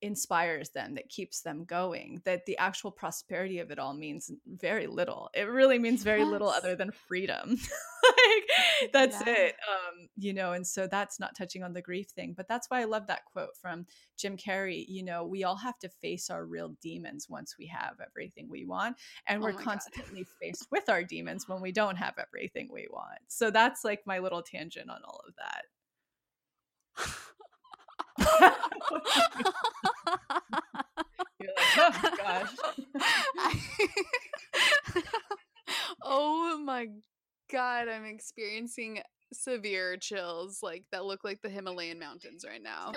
inspires them, that keeps them going, that the actual prosperity of it all means very little. It really means very little
Yes.
other than freedom. Like, that's
Yeah.
it. Um, you know, and so that's not touching on the grief thing, but that's why I love that quote from Jim Carrey. You know, we all have to face our real demons once we have everything we want. And
Oh
we're
my God.
constantly faced with our demons when we don't have everything we want. So that's like my little tangent on all of that. You're like, oh gosh.
Oh my God, I'm experiencing severe chills like that look like the Himalayan mountains right now.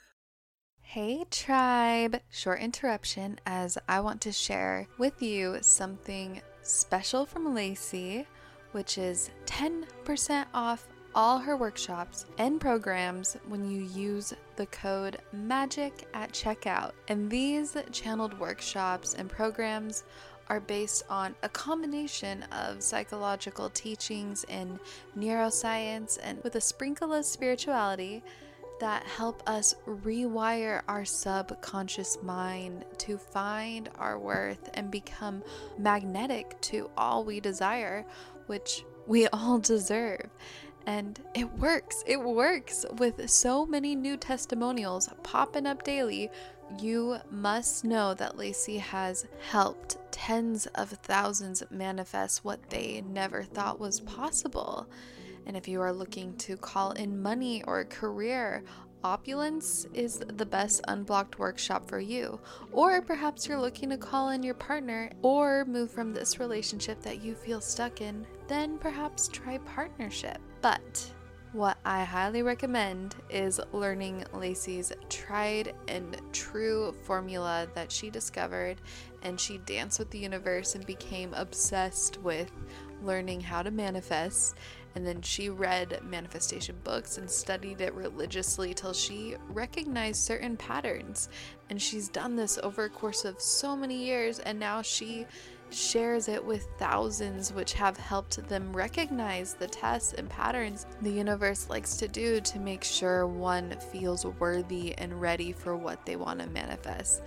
Hey tribe, short interruption as I want to share with you something special from Lacey, which is ten percent off all her workshops and programs when you use the code MAGIC at checkout. And these channeled workshops and programs are based on a combination of psychological teachings in neuroscience and with a sprinkle of spirituality that help us rewire our subconscious mind to find our worth and become magnetic to all we desire, which we all deserve. And it works. It works with so many new testimonials popping up daily. You must know that Lacey has helped tens of thousands manifest what they never thought was possible. And if you are looking to call in money or a career, Opulence is the best unblocked workshop for you. Or perhaps you're looking to call in your partner or move from this relationship that you feel stuck in, then perhaps try partnership. But what I highly recommend is learning Lacey's tried and true formula that she discovered, and she danced with the universe and became obsessed with learning how to manifest. And then she read manifestation books and studied it religiously till she recognized certain patterns. And she's done this over a course of so many years, and now she shares it with thousands, which have helped them recognize the tests and patterns the universe likes to do to make sure one feels worthy and ready for what they want to manifest.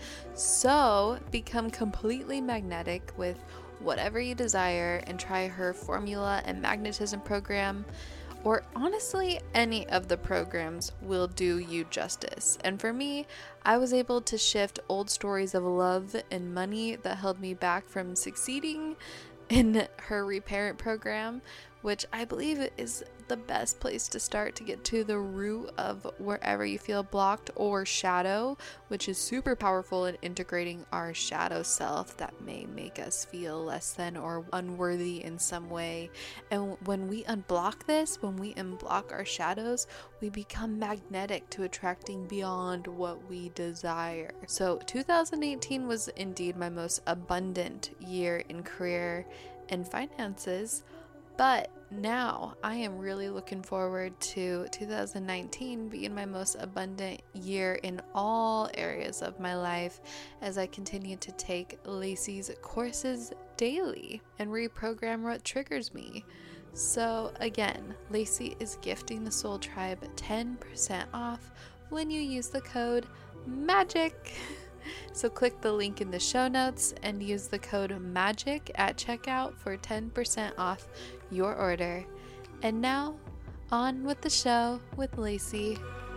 So become completely magnetic with whatever you desire and try her formula and magnetism program, or honestly any of the programs will do you justice. And for me, I was able to shift old stories of love and money that held me back from succeeding in her reparent program, which I believe is the best place to start to get to the root of wherever you feel blocked or shadow, which is super powerful in integrating our shadow self that may make us feel less than or unworthy in some way. And when we unblock this, when we unblock our shadows, we become magnetic to attracting beyond what we desire. So two thousand eighteen was indeed my most abundant year in career and finances. But now I am really looking forward to two thousand nineteen being my most abundant year in all areas of my life as I continue to take Lacey's courses daily and reprogram what triggers me. So again, Lacey is gifting the Soul Tribe ten percent off when you use the code MAGIC. So click the link in the show notes and use the code MAGIC at checkout for ten percent off your order. And now, on with the show with Lacey.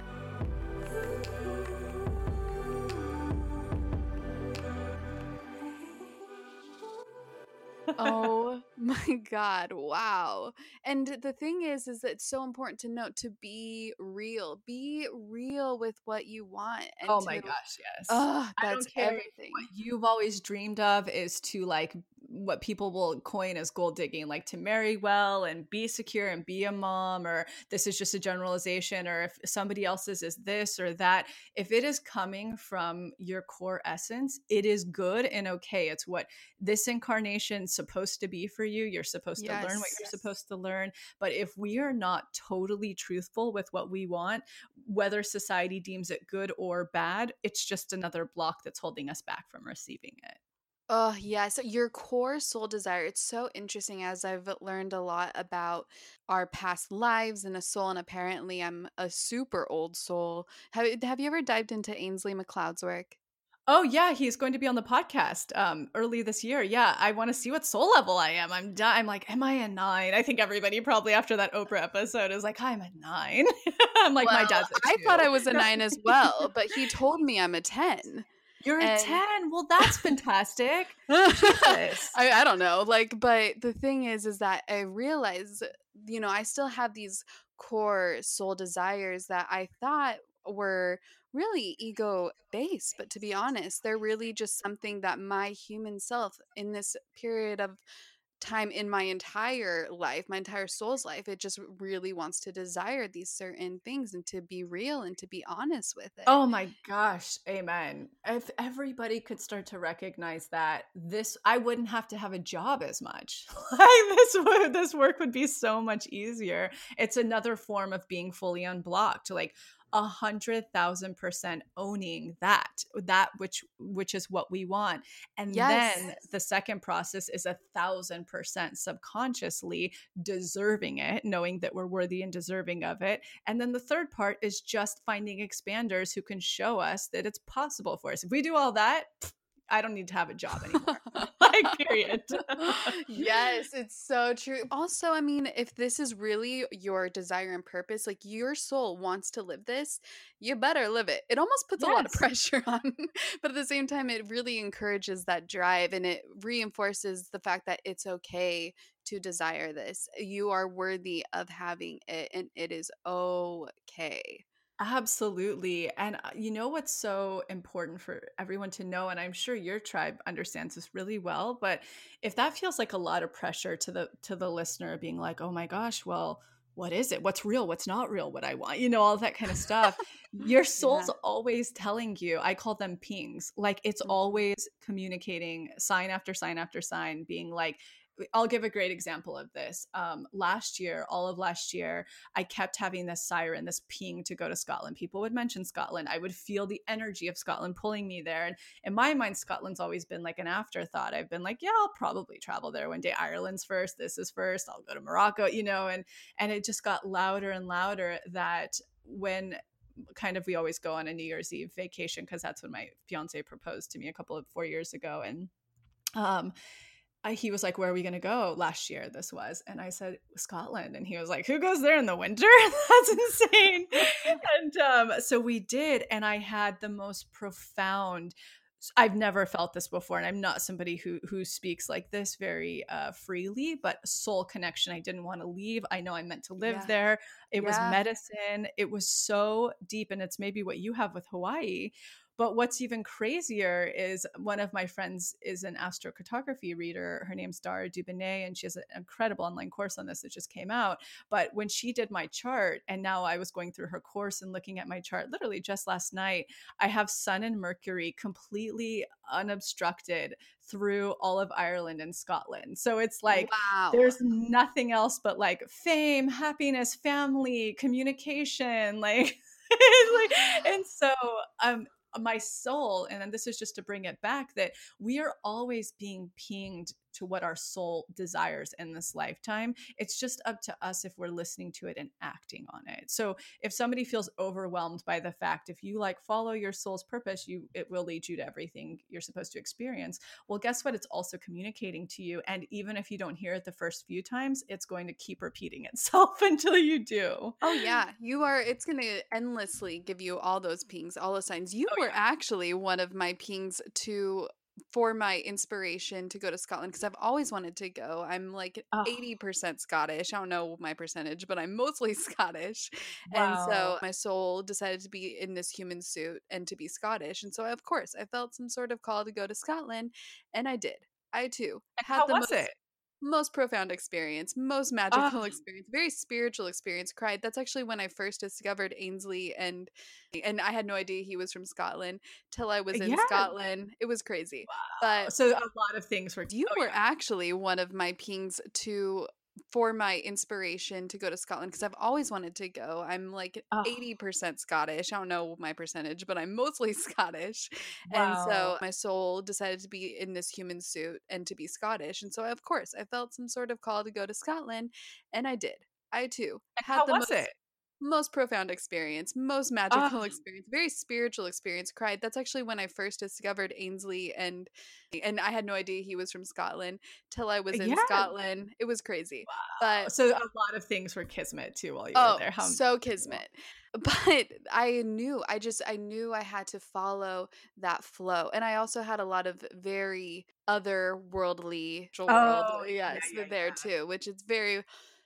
Oh my God, wow. And the thing is, is that it's so important to note to be real. Be real with what you want. And
Oh
to,
my gosh, yes.
oh,
I
that's
don't care
everything.
what you've always dreamed of is to like what people will coin as gold digging, like to marry well and be secure and be a mom, or this is just a generalization, or if somebody else's is this or that. If it is coming from your core essence, it is good and okay. It's what this incarnation's supposed to be for you. You're supposed
Yes.
to learn what you're supposed to learn. But if we are not totally truthful with what we want, whether society deems it good or bad, it's just another block that's holding us back from receiving it.
Oh, yeah. So your core soul desire, it's so interesting as I've learned a lot about our past lives and a soul, and apparently I'm a super old soul. Have, have you ever dived into Ainsley McLeod's work?
Oh yeah, he's going to be on the podcast um early this year. Yeah, I want to see what soul level I am. I'm di- I'm like, am I a nine? I think everybody probably after that Oprah episode is like, I'm a nine. I'm like, my
Well,
dad's a
I thought
two.
I was a nine as well, but he told me I'm a ten.
You're a
And
ten. Well, that's fantastic.
I,
Jesus.
I don't know. Like, but the thing is, is that I realize, you know, I still have these core soul desires that I thought were really ego based. But to be honest, they're really just something that my human self in this period of time in my entire life, my entire soul's life, it just really wants to desire these certain things and to be real and to be honest with it.
Oh my gosh, amen. If everybody could start to recognize that, this I wouldn't have to have a job as much. Like this would this work would be so much easier. It's another form of being fully unblocked, like a hundred thousand percent owning that, that which which is what we want. And
Yes.
then the second process is a thousand percent subconsciously deserving it, knowing that we're worthy and deserving of it. And then the third part is just finding expanders who can show us that it's possible for us. If we do all that, I don't need to have a job anymore. Like, period.
Yes, it's so true. Also, I mean, if this is really your desire and purpose, like your soul wants to live this, you better live it. It almost puts a lot of
Yes.
pressure on, but at the same time, it really encourages that drive and it reinforces the fact that it's okay to desire this. You are worthy of having it, and it is okay.
Absolutely. And uh, you know what's so important for everyone to know, and I'm sure your tribe understands this really well, but if that feels like a lot of pressure to the to the listener being like, "Oh my gosh, well, what is it? What's real? What's not real? What I want?" You know, all that kind of stuff. Your soul's
Yeah.
always telling you. I call them pings. Like it's
Mhm.
always communicating sign after sign after sign being like I'll give a great example of this. Um, last year, all of last year, I kept having this siren, this ping to go to Scotland. People would mention Scotland. I would feel the energy of Scotland pulling me there. And in my mind, Scotland's always been like an afterthought. I've been like, yeah, I'll probably travel there one day. Ireland's first. This is first. I'll go to Morocco, you know, and and it just got louder and louder that when kind of we always go on a New Year's Eve vacation because that's when my fiance proposed to me a couple of four years ago. And um I, he was like, where are we going to go? Last year, this was. And I said, Scotland. And he was like, who goes there in the winter? That's insane. And um, so we did. And I had the most profound, I've never felt this before. And I'm not somebody who who speaks like this very uh, freely, but soul connection. I didn't want to leave. I know I'm meant to live
Yeah.
there. It was
Yeah.
medicine. It was so deep. And it's maybe what you have with Hawaii. But what's even crazier is one of my friends is an astrocartography reader. Her name's Dara Dubonnet, and she has an incredible online course on this that just came out. But when she did my chart, and now I was going through her course and looking at my chart literally just last night, I have Sun and Mercury completely unobstructed through all of Ireland and Scotland. So it's like
Wow.
there's nothing else but like fame, happiness, family, communication, like, like and so um my soul, and then this is just to bring it back, that we are always being pinged to what our soul desires in this lifetime. It's just up to us if we're listening to it and acting on it. So if somebody feels overwhelmed by the fact, if you like follow your soul's purpose, you it will lead you to everything you're supposed to experience. Well, guess what? It's also communicating to you. And even if you don't hear it the first few times, it's going to keep repeating itself until you do.
Oh yeah, you are. It's going to endlessly give you all those pings, all those signs. You
Oh,
were
yeah.
actually one of my pings to for my inspiration to go to Scotland because I've always wanted to go. I'm like
Oh,
eighty percent Scottish. I don't know my percentage, but I'm mostly Scottish. And so
wow.
my soul decided to be in this human suit and to be Scottish. And so of course, I felt some sort of call to go to Scotland, and I did. I too
And
had
how
the
was
most
it?
most profound experience, most magical
Oh,
experience, very spiritual experience. Cried. That's actually when I first discovered Ainsley, and and I had no idea he was from Scotland till I was in
yeah.
Scotland. It was crazy. But
So a lot of things were.
you
Oh,
were
yeah.
actually one of my pings to for my inspiration to go to Scotland, because I've always wanted to go. I'm like
Oh,
eighty percent Scottish. I don't know my percentage, but I'm mostly Scottish. And
wow.
so my soul decided to be in this human suit and to be Scottish. And so, of course, I felt some sort of call to go to Scotland, and I did. I too
And
had
how
the
was
most
it?
most profound experience, most
Oh,
magical experience, very spiritual experience. Cried. That's actually when I first discovered Ainsley, and and I had no idea he was from Scotland till I was in
yeah.
Scotland. It was crazy. But
So a lot of things were kismet too while you were
oh,
there. How
so kismet. But I knew, I just, I knew I had to follow that flow. And I also had a lot of very otherworldly world,
Oh, yeah,
yes,
yeah,
there
yeah.
too, which is very,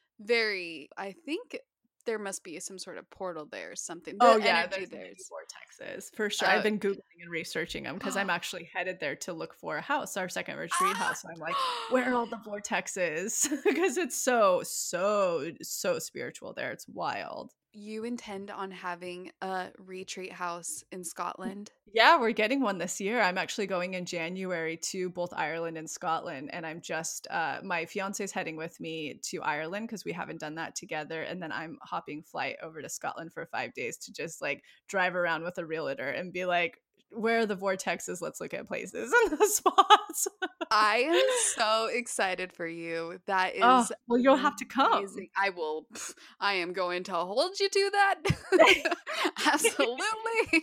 very, I think there must be some sort of portal there or something. The
Oh yeah,
energy
there's
there
many
is.
vortexes for sure. I've
Uh,
been Googling and researching them because I'm actually headed there to look for a house, our second retreat
ah!
house. So I'm like, where are all the vortexes? Because it's so, so, so spiritual there. It's wild.
You intend on having a retreat house in Scotland?
Yeah, we're getting one this year. I'm actually going in January to both Ireland and Scotland. And I'm just, uh, my fiance is heading with me to Ireland because we haven't done that together. And then I'm hopping flight over to Scotland for five days to just like drive around with a realtor and be like, where are the vortexes? Let's look at places and the spots.
I am so excited for you. That
Oh,
is
well, you'll have to come.
amazing. I will. pff, I am going to hold you to that. Absolutely.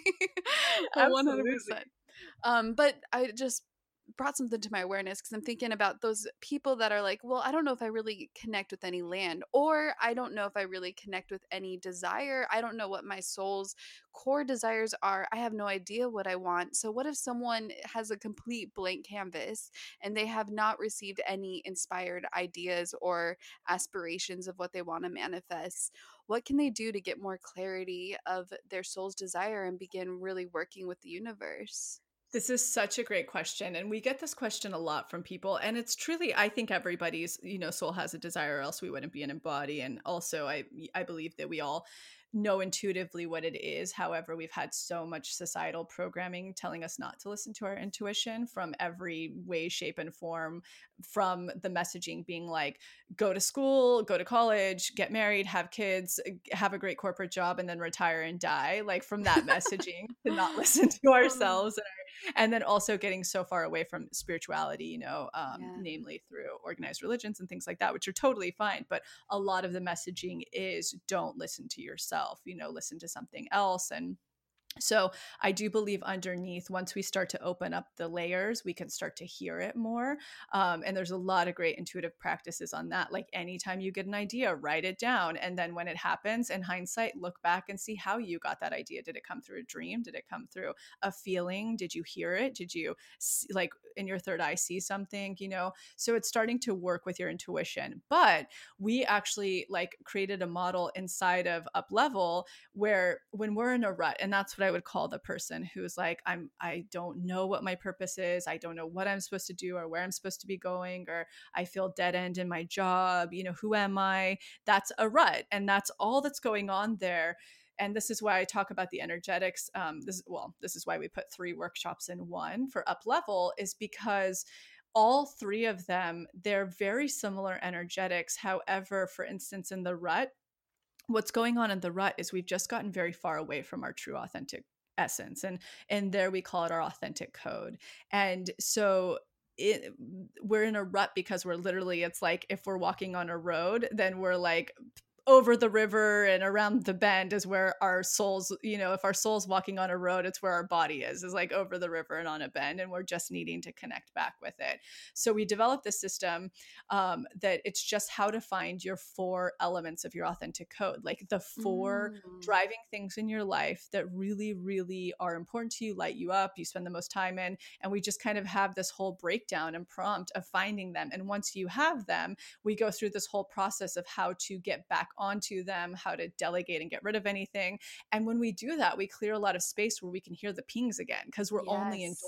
one hundred percent. Um, but I just brought something to my awareness because I'm thinking about those people that are like, well, I don't know if I really connect with any land, or I don't know if I really connect with any desire. I don't know what my soul's core desires are. I have no idea what I want. So, what if someone has a complete blank canvas and they have not received any inspired ideas or aspirations of what they want to manifest? What can they do to get more clarity of their soul's desire and begin really working with the universe?
This is such a great question. And we get this question a lot from people. And it's truly, I think everybody's, you know, soul has a desire, or else we wouldn't be in a body. And also I I believe that we all know intuitively what it is. However, we've had so much societal programming telling us not to listen to our intuition from every way, shape, and form, from the messaging being like, go to school, go to college, get married, have kids, have a great corporate job, and then retire and die. Like from that messaging to not listen to ourselves and our and then also getting so far away from spirituality, you know, um,
Yeah.
namely through organized religions and things like that, which are totally fine. But a lot of the messaging is don't listen to yourself, you know, listen to something else. And so I do believe underneath, once we start to open up the layers, we can start to hear it more. Um, and there's a lot of great intuitive practices on that. Like anytime you get an idea, write it down. And then when it happens, in hindsight, look back and see how you got that idea. Did it come through a dream? Did it come through a feeling? Did you hear it? Did you see, like in your third eye see something, you know? So it's starting to work with your intuition. But we actually like created a model inside of Up Level where when we're in a rut, and that's what I would call the person who's like, I'm, I don't know what my purpose is. I don't know what I'm supposed to do or where I'm supposed to be going, or I feel dead end in my job. You know, who am I? That's a rut. And that's all that's going on there. And this is why I talk about the energetics. Um, this, well, this is why we put three workshops in one for Up Level, is because all three of them, they're very similar energetics. However, for instance, in the rut, what's going on in the rut is we've just gotten very far away from our true authentic essence. And, and there we call it our authentic code. And so it, we're in a rut because we're literally, it's like if we're walking on a road, then we're like over the river and around the bend is where our souls, you know, if our soul's walking on a road, it's where our body is, is like over the river and on a bend. And we're just needing to connect back with it. So we developed this system um, that it's just how to find your four elements of your authentic code, like the four
Mm.
driving things in your life that really, really are important to you, light you up, you spend the most time in. And we just kind of have this whole breakdown and prompt of finding them. And once you have them, we go through this whole process of how to get back onto them, how to delegate and get rid of anything. And when we do that, we clear a lot of space where we can hear the pings again, because we're yes. only indulging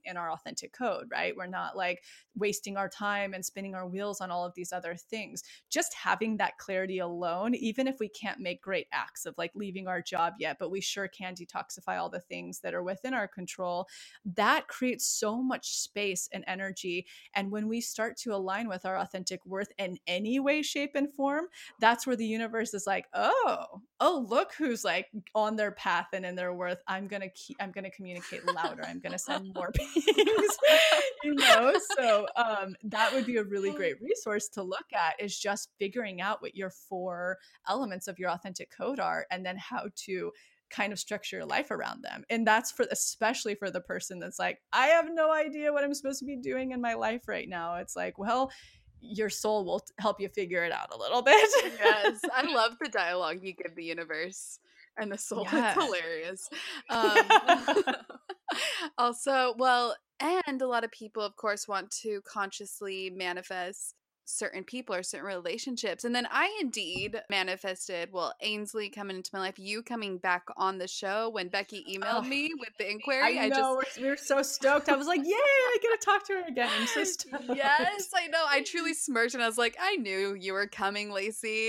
in our authentic code, right? We're not like wasting our time and spinning our wheels on all of these other things. Just having that clarity alone, even if we can't make great acts of like leaving our job yet, but we sure can detoxify all the things that are within our control, that creates so much space and energy. And when we start to align with our authentic worth in any way, shape, and form, that's where the universe is like, oh, oh, look who's like on their path and in their worth. I'm gonna keep, I'm gonna communicate louder. I'm gonna send more pings, you know. So um, that would be a really great resource to look at, is just figuring out what your four elements of your authentic code are, and then how to kind of structure your life around them. And that's for especially for the person that's like, I have no idea what I'm supposed to be doing in my life right now. It's like, well, your soul will help you figure it out a little bit.
Yes, I love the dialogue you give the universe and the soul.
Yeah.
It's hilarious. Um, also, well, and a lot of people, of course, want to consciously manifest certain people or certain relationships. And then I indeed manifested, well, Ainsley coming into my life, you coming back on the show when Becky emailed
Oh,
me with the inquiry.
I
I
know,
just
we were so stoked. I was like, yay, I get to talk to her again. I'm so stoked.
Yes, I know. I truly smirked and I was like, I knew you were coming, Lacey.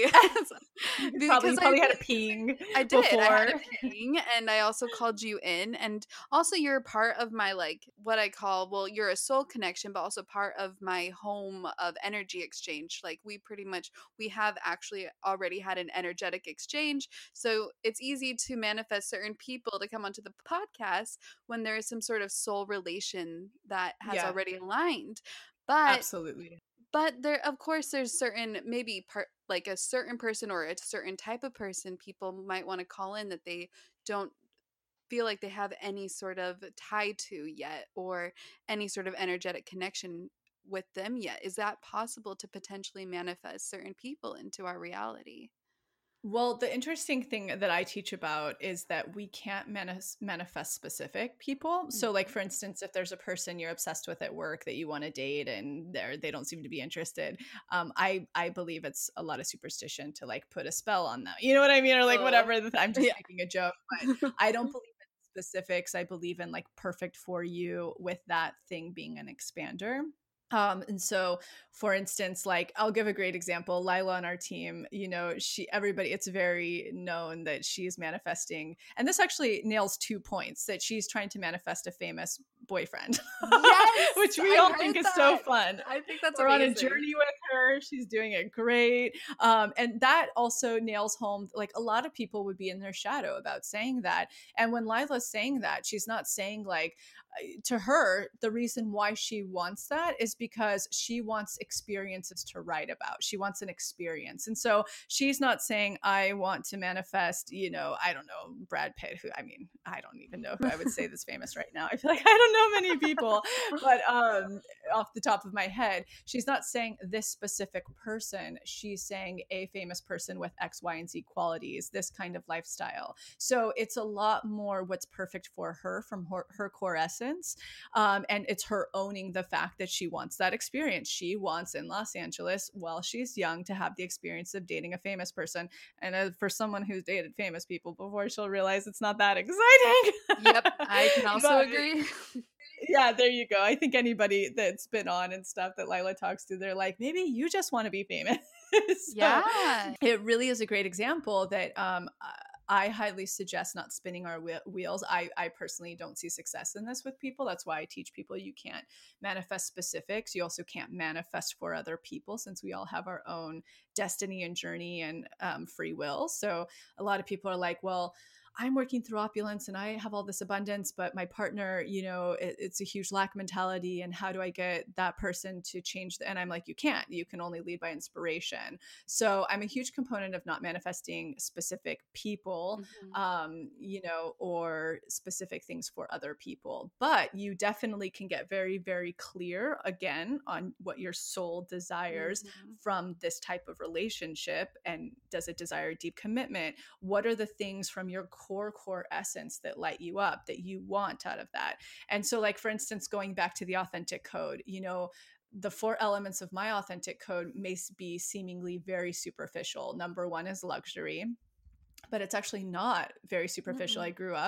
You probably, you probably
I,
had a ping
I did.
before.
I had a ping, and I also called you in. And also, you're part of my, like, what I call, well, you're a soul connection, but also part of my home of energy exchange. Like, we pretty much, we have actually already had an energetic exchange. So it's easy to manifest certain people to come onto the podcast when there is some sort of soul relation that has
Yeah.
already aligned. But
Absolutely.
But there, of course, there's certain, maybe part, like a certain person or a certain type of person people might want to call in that they don't feel like they have any sort of tie to yet, or any sort of energetic connection with them yet. Is that possible to potentially manifest certain people into our reality?
Well, the interesting thing that I teach about is that we can't manis- manifest specific people. So, like, for instance, if there's a person you're obsessed with at work that you want to date and they're, they don't seem to be interested, um, I, I believe it's a lot of superstition to, like, put a spell on them. You know what I mean? Or, like,
Oh,
whatever. I'm just
yeah.
making a joke. But I don't believe in specifics. I believe in, like, perfect for you, with that thing being an expander. Um, and so, for instance, like, I'll give a great example. Lila on our team, you know, she, everybody, it's very known that she's manifesting, and this actually nails two points, that she's trying to manifest a famous boyfriend,
Yes,
which we
I
all
heard
think is
that.
so fun.
I think that's
We're on a
amazing.
journey with her. She's doing it great. Um, and that also nails home, like, a lot of people would be in their shadow about saying that. And when Lila's saying that, she's not saying, like, to her, the reason why she wants that is because she wants experiences to write about. She wants an experience. And so she's not saying, I want to manifest, you know, I don't know, Brad Pitt, who, I mean, I don't even know who I would say that's famous right now. I feel like I don't know many people, but um, off the top of my head, she's not saying this specific person. She's saying a famous person with X, Y, and Z qualities, this kind of lifestyle. So it's a lot more what's perfect for her from her, her core essence. Um, and it's her owning the fact that she wants that experience. She wants in Los Angeles, while she's young, to have the experience of dating a famous person. And uh, for someone who's dated famous people before, she'll realize it's not that exciting.
Yep, I can also
But,
agree.
Yeah, there you go. I think anybody that's been on and stuff that Lila talks to, they're like, maybe you just want to be famous. So
Yeah.
it really is a great example that um, I highly suggest not spinning our wheels. I, I personally don't see success in this with people. That's why I teach people you can't manifest specifics. You also can't manifest for other people, since we all have our own destiny and journey and um, free will. So a lot of people are like, well, I'm working through opulence and I have all this abundance, but my partner, you know, it, it's a huge lack mentality. And how do I get that person to change? The, and I'm like, you can't. You can only lead by inspiration. So I'm a huge component of not manifesting specific people,
Mhm.
um, you know, or specific things for other people. But you definitely can get very, very clear, again, on what your soul desires
Mhm.
from this type of relationship. And does it desire deep commitment? What are the things from your core, core essence that light you up, that you want out of that? And so, like, for instance, going back to the authentic code, you know, the four elements of my authentic code may be seemingly very superficial. Number one is luxury, but it's actually not very superficial.
Mm-mm.
I grew up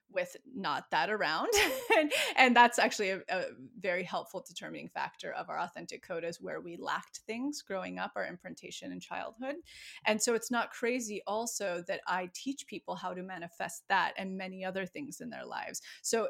with not that around. and, and that's actually a, a very helpful determining factor of our authentic code, is where we lacked things growing up, our imprintation in childhood. And so it's not crazy also that I teach people how to manifest that and many other things in their lives. So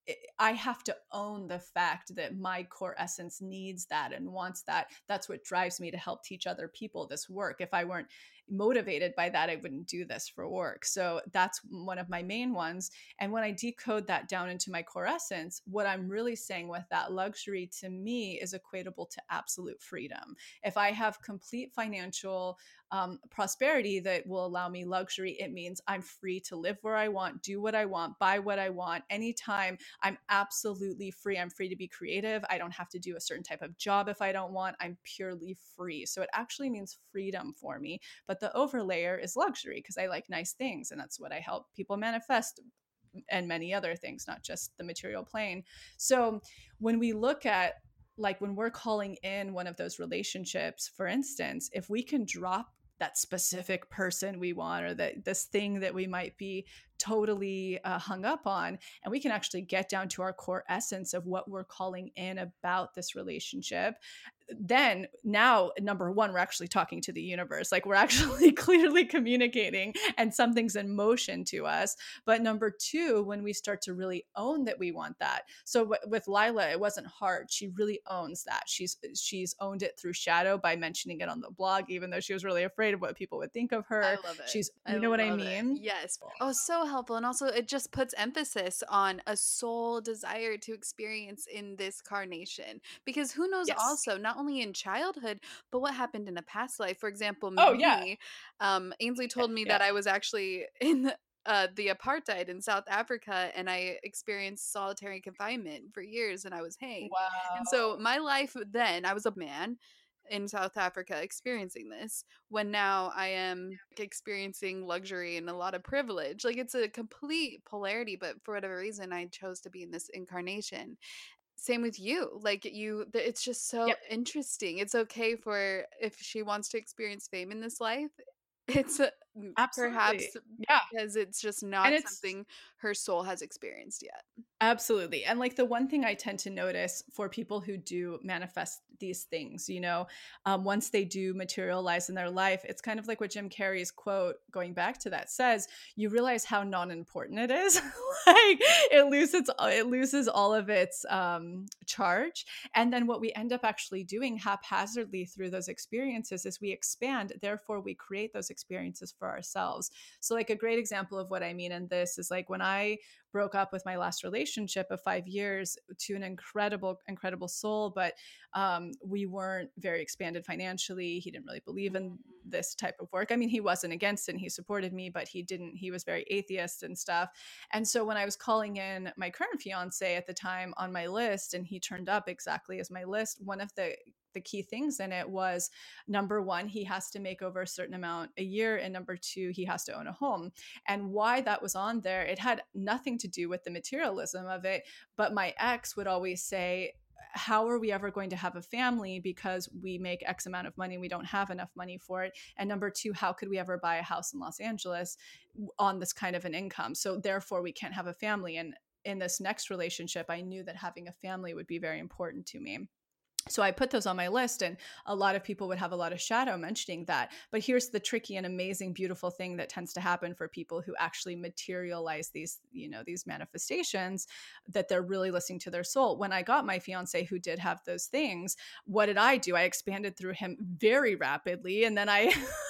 I have to own the fact that my core essence needs that and wants that. That's what drives me to help teach other people this work. If I weren't motivated by that, I wouldn't do this for work. So that's one of my main ones. And when I decode that down into my core essence, what I'm really saying with that, luxury to me is equatable to absolute freedom. If I have complete financial um, prosperity that will allow me luxury, it means I'm free to live where I want, do what I want, buy what I want, anytime. I'm absolutely free. I'm free to be creative. I don't have to do a certain type of job if I don't want. I'm purely free. So it actually means freedom for me. But the overlayer is luxury, because I like nice things. And that's what I help people manifest, and many other things, not just the material plane. So when we look at, like, when we're calling in one of those relationships, for instance, if we can drop that specific person we want, or that this thing that we might be totally uh, hung up on, and we can actually get down to our core essence of what we're calling in about this relationship, then now, number one, we're actually talking to the universe. Like, we're actually clearly communicating and something's in motion to us. But number two, when we start to really own that we want that. So w- with Lila, it wasn't hard. She really owns that. She's, she's owned it through shadow by mentioning it on the blog, even though she was really afraid of what people would think of her.
I love it.
She's, you
I
know what I
love
mean?
It. Yes. Oh, so helpful. And also it just puts emphasis on a soul desire to experience in this carnation, because who knows,
Yes.
also not only in childhood, but what happened in a past life. For example, me,
oh, yeah.
um, Ainsley told me
yeah.
that I was actually in the, uh, the apartheid in South Africa, and I experienced solitary confinement for years, and I was hanged.
Wow.
And so my life then, I was a man in South Africa experiencing this, when now I am experiencing luxury and a lot of privilege. Like, it's a complete polarity, but for whatever reason I chose to be in this incarnation. Same with you. Like, you, it's just so
Yep.
interesting. It's okay for, if she wants to experience fame in this life, it's a,
Absolutely.
perhaps
yeah
because it's just not
and it's
something her soul has experienced yet.
Absolutely. And like, the one thing I tend to notice for people who do manifest these things, you know, um, once they do materialize in their life, it's kind of like what Jim Carrey's quote, going back to that, says, you realize how non-important it is. Like, it loses, it loses all of its um, charge. And then what we end up actually doing haphazardly through those experiences is we expand, therefore we create those experiences for ourselves. So like, a great example of what I mean in this is, like, when I broke up with my last relationship of five years to an incredible, incredible soul, but um, we weren't very expanded financially. He didn't really believe in this type of work. I mean, he wasn't against it and he supported me, but he didn't, he was very atheist and stuff. And so when I was calling in my current fiance at the time on my list, and he turned up exactly as my list, one of the the key things in it was, number one, he has to make over a certain amount a year. And number two, he has to own a home. And why that was on there, it had nothing to do with the materialism of it. But my ex would always say, how are we ever going to have a family, because we make X amount of money, we don't have enough money for it. And number two, how could we ever buy a house in Los Angeles on this kind of an income? So therefore we can't have a family. And in this next relationship, I knew that having a family would be very important to me. So I put those on my list, and a lot of people would have a lot of shadow mentioning that. But here's the tricky and amazing, beautiful thing that tends to happen for people who actually materialize these, you know, these manifestations, that they're really listening to their soul. When I got my fiance who did have those things, what did I do? I expanded through him very rapidly. And then I,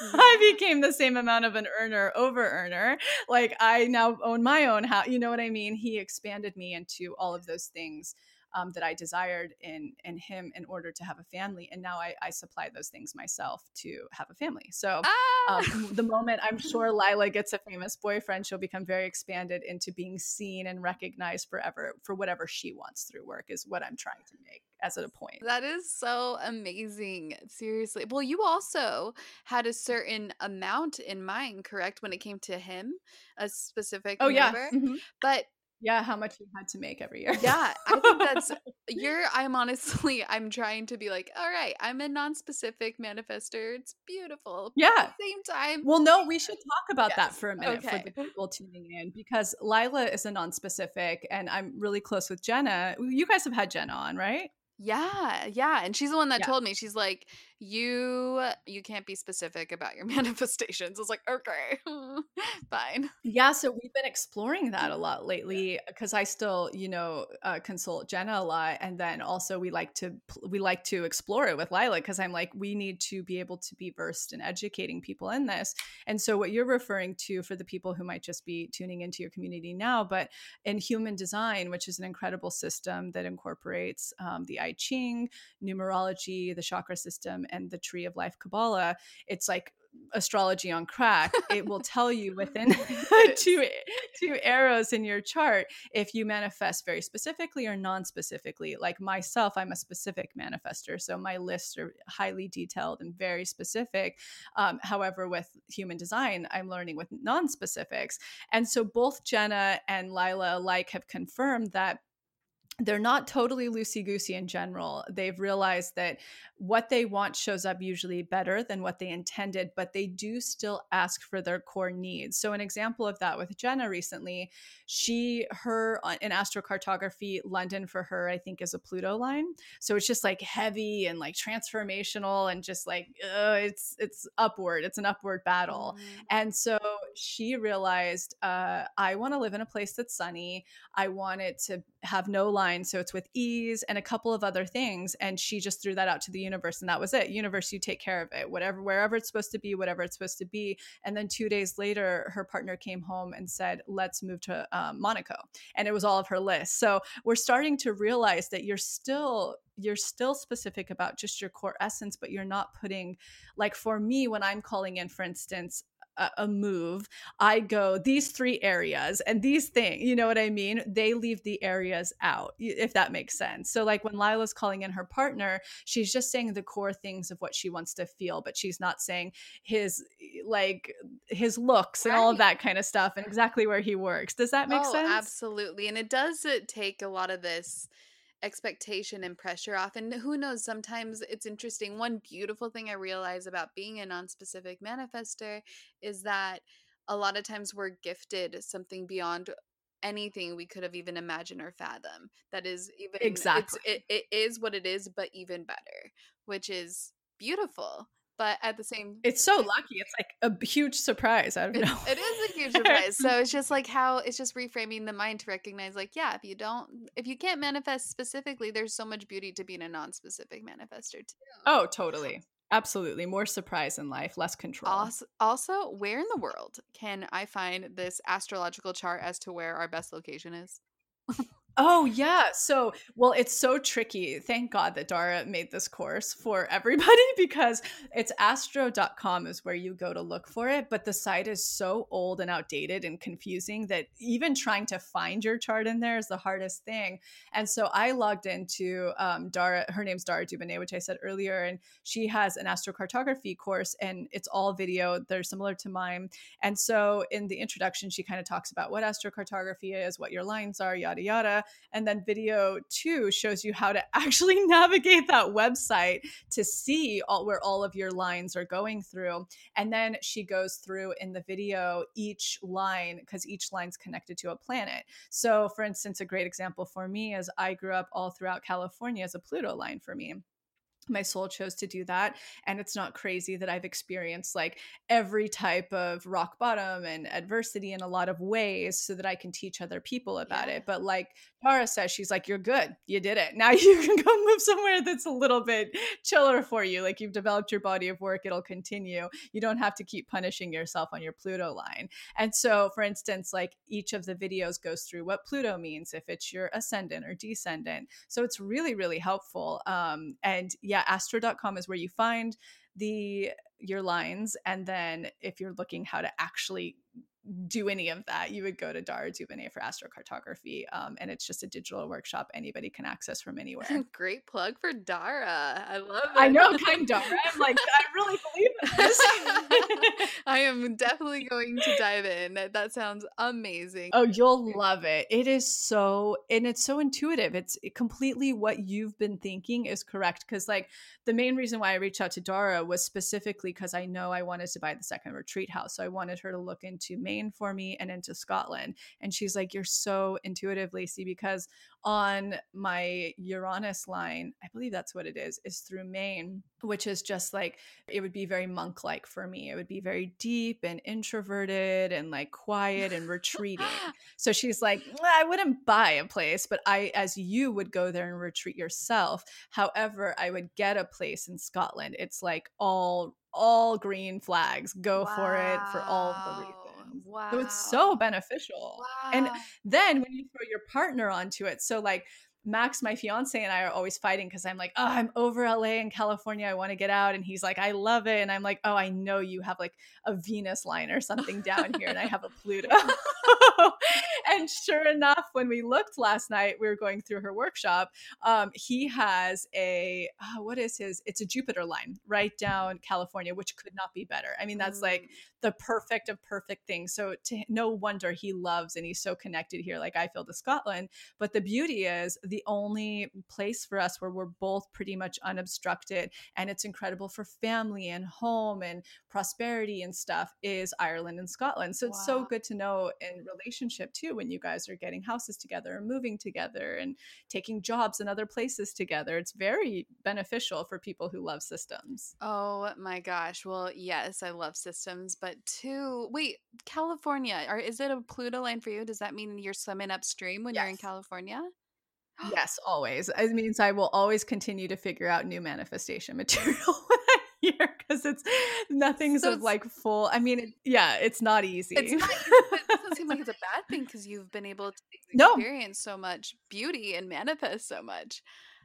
I became the same amount of an earner, over earner. Like, I now own my own house. You know what I mean? He expanded me into all of those things Um, that I desired in in him in order to have a family. And now I, I supply those things myself to have a family. So
Ah!
um, the moment I'm sure Lila gets a famous boyfriend, she'll become very expanded into being seen and recognized forever for whatever she wants through work, is what I'm trying to make as a point.
That is so amazing. Seriously. Well, you also had a certain amount in mind, correct, when it came to him, a specific
Oh, yeah.
number.
Mm-hmm.
But
Yeah, how much you had to make every year.
Yeah, I think that's you're I'm honestly I'm trying to be like, all right, I'm a non-specific manifester. It's beautiful.
Yeah.
But at the same time.
Well, no, we should talk about
Yes.
that for a minute
Okay.
for the people tuning in, because Lila is a non-specific and I'm really close with Jenna. You guys have had Jenna on, right?
Yeah, yeah. And she's the one that
Yeah.
told me, she's like, you you can't be specific about your manifestations. I was like, okay, fine.
Yeah, so we've been exploring that a lot lately because I still, you know, uh, consult Jenna a lot, and then also we like to we like to explore it with Lila because I'm like, we need to be able to be versed in educating people in this. And so what you're referring to, for the people who might just be tuning into your community now, but in Human Design, which is an incredible system that incorporates um, the I Ching, numerology, the chakra system, and the Tree of Life Kabbalah, it's like astrology on crack. It will tell you within two two arrows in your chart if you manifest very specifically or non-specifically. Like myself, I'm a specific manifester, so my lists are highly detailed and very specific. Um, however, with Human Design, I'm learning with non-specifics, and so both Jenna and Lila alike have confirmed that they're not totally loosey-goosey in general. They've realized that what they want shows up usually better than what they intended, but they do still ask for their core needs. So an example of that with Jenna recently, she, her, in astrocartography, London for her, I think, is a Pluto line. So it's just like heavy and like transformational and just like, uh, it's, it's upward. It's an upward battle. Mm. And so she realized, uh, I want to live in a place that's sunny. I want it to have no line, so it's with ease and a couple of other things. And she just threw that out to the universe, and that was it. Universe, you take care of it, whatever, wherever it's supposed to be, whatever it's supposed to be. And then two days later, her partner came home and said, let's move to um, Monaco. And it was all of her list. So we're starting to realize that you're still you're still specific about just your core essence, but you're not putting, like for me, when I'm calling in, for instance, a move, I go these three areas and these things, you know what I mean? They leave the areas out, if that makes sense. So like when Lila's calling in her partner, she's just saying the core things of what she wants to feel, but she's not saying his, like his looks and right. all of that kind of stuff and exactly where he works. Does that make
oh,
sense?
Absolutely. And it does take a lot of this expectation and pressure off. And who knows, sometimes it's interesting. One beautiful thing I realize about being a non-specific manifester is that a lot of times we're gifted something beyond anything we could have even imagined or fathom. That is even
exactly
it's, it, it is what it is, but even better, which is beautiful. But at the same,
it's so lucky. It's like a huge surprise. I don't know.
It is a huge surprise. So it's just like how it's just reframing the mind to recognize, like, yeah, if you don't, if you can't manifest specifically, there's so much beauty to being a non-specific manifester too.
Oh, totally. Absolutely. More surprise in life, less control.
Also, also, where in the world can I find this astrological chart as to where our best location is?
Oh, yeah. So, well, it's so tricky. Thank God that Dara made this course for everybody because it's astro dot com is where you go to look for it. But the site is so old and outdated and confusing that even trying to find your chart in there is the hardest thing. And so I logged into um, Dara, her name's Dara Dubonnet, which I said earlier, and she has an astrocartography course and it's all video. They're similar to mine. And so in the introduction, she kind of talks about what astrocartography is, what your lines are, yada, yada. And then video two shows you how to actually navigate that website to see all, where all of your lines are going through. And then she goes through in the video each line, because each line's connected to a planet. So for instance, a great example for me is I grew up all throughout California as a Pluto line for me. My soul chose to do that. And it's not crazy that I've experienced like every type of rock bottom and adversity in a lot of ways so that I can teach other people about yeah. it. But like Tara says, she's like, you're good. You did it. Now you can go move somewhere that's a little bit chiller for you. Like you've developed your body of work. It'll continue. You don't have to keep punishing yourself on your Pluto line. And so for instance, like each of the videos goes through what Pluto means, if it's your ascendant or descendant. So it's really, really helpful. Um, and yeah, Yeah, astro dot com is where you find the your lines. And then if you're looking how to actually do any of that, you would go to Dara Dubonnet for astrocartography. Um, and it's just a digital workshop anybody can access from anywhere.
Great plug for Dara. I love it.
I know, kind Dara. I'm like, I really believe in this.
I am definitely going to dive in. That sounds amazing.
Oh, you'll love it. It is so, and it's so intuitive. It's completely what you've been thinking is correct. Because like the main reason why I reached out to Dara was specifically because I know I wanted to buy the second retreat house. So I wanted her to look into Maine for me and into Scotland. And she's like, you're so intuitive, Lacey, because on my Uranus line, I believe that's what it is, is through Maine, which is just like, it would be very monk-like for me. It would be very deep and introverted and like quiet and retreating. So she's like, well, I wouldn't buy a place, but I, as you would go there and retreat yourself. However, I would get a place in Scotland. It's like all, all green flags. Go
wow.
for it for all the reasons.
Wow.
So it's so beneficial.
Wow.
And then when you throw your partner onto it, so like Max, my fiance, and I are always fighting because I'm like, oh, I'm over L A and California. I want to get out. And he's like, I love it. And I'm like, oh, I know you have like a Venus line or something down here. And I have a Pluto. And sure enough, when we looked last night, we were going through her workshop. Um, he has a, uh, what is his? It's a Jupiter line right down California, which could not be better. I mean, that's mm. like the perfect of perfect things. So to, no wonder he loves and he's so connected here, like I feel, to Scotland. But the beauty is the only place for us where we're both pretty much unobstructed and it's incredible for family and home and prosperity and stuff is Ireland and Scotland. So wow. It's so good to know in relationship too, when you guys are getting houses together and moving together and taking jobs in other places together. It's very beneficial for people who love systems.
Oh my gosh. Well, yes, I love systems, but two, wait, California, or is it a Pluto line for you? Does that mean you're swimming upstream when yes. you're in California?
Yes, always. It means I will always continue to figure out new manifestation material when I'm here because it's nothing's so of it's, like full. I mean, it, yeah, it's not easy.
It's not easy, but it doesn't seem like it's a bad thing because you've been able to experience no. so much beauty and manifest so much.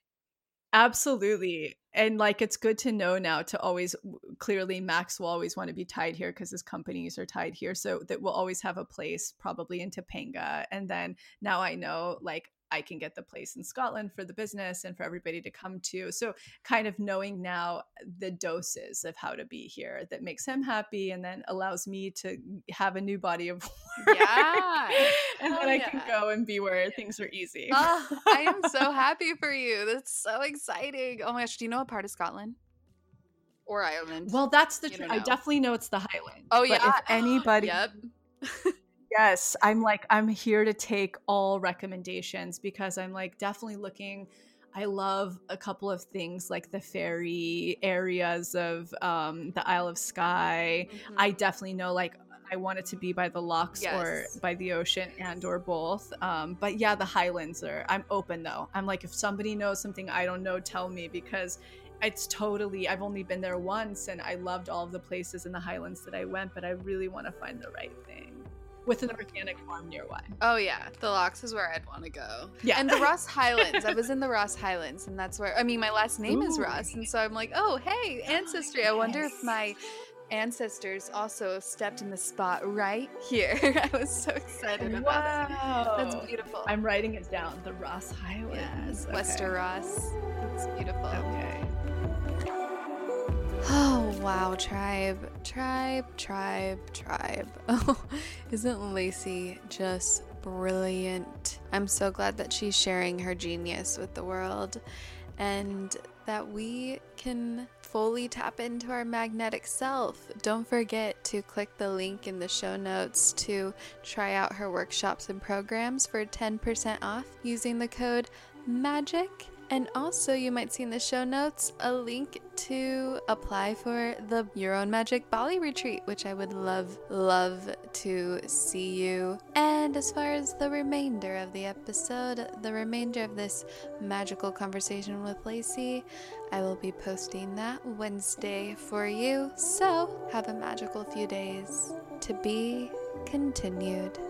Absolutely. And like, it's good to know now to always, clearly Max will always want to be tied here because his companies are tied here. So that we'll always have a place probably in Topanga. And then now I know like I can get the place in Scotland for the business and for everybody to come to. So kind of knowing now the doses of how to be here that makes him happy and then allows me to have a new body of work.
Yeah.
And then oh, I yeah. can go and be where things are easy.
Oh, I am so happy for you. That's so exciting. Oh my gosh. Do you know a part of Scotland? Or Ireland?
Well, that's the truth. I definitely know it's the Highlands.
Oh, yeah.
But if anybody...
Yep.
Yes, I'm like, I'm here to take all recommendations because I'm like definitely looking. I love a couple of things like the ferry areas of um, the Isle of Skye. Mm-hmm. I definitely know like I want it to be by the locks yes. or by the ocean and or both. Um, but yeah, the Highlands are, I'm open though. I'm like, if somebody knows something I don't know, tell me because it's totally, I've only been there once and I loved all of the places in the Highlands that I went, but I really want to find the right thing. With an organic farm nearby.
Oh yeah, the Locks is where I'd want to go.
Yeah,
and the Ross Highlands. I was in the Ross Highlands, and that's where. I mean, my last name Ooh. is Ross, and so I'm like, oh hey, ancestry. I wonder yes. if my ancestors also stepped in the spot right here. I was so excited about
wow.
it. That's beautiful.
I'm writing it down. The Ross Highlands.
Yes,
okay.
Wester Ross. It's beautiful.
Okay.
Oh, wow, tribe, tribe, tribe, tribe. Oh, isn't Lacey just brilliant? I'm so glad that she's sharing her genius with the world and that we can fully tap into our magnetic self. Don't forget to click the link in the show notes to try out her workshops and programs for ten percent off using the code MAGIC. And also, you might see in the show notes a link to apply for the Your Own Magic Bali retreat, which I would love, love to see you. And as far as the remainder of the episode, the remainder of this magical conversation with Lacey, I will be posting that Wednesday for you. So, have a magical few days. To be continued.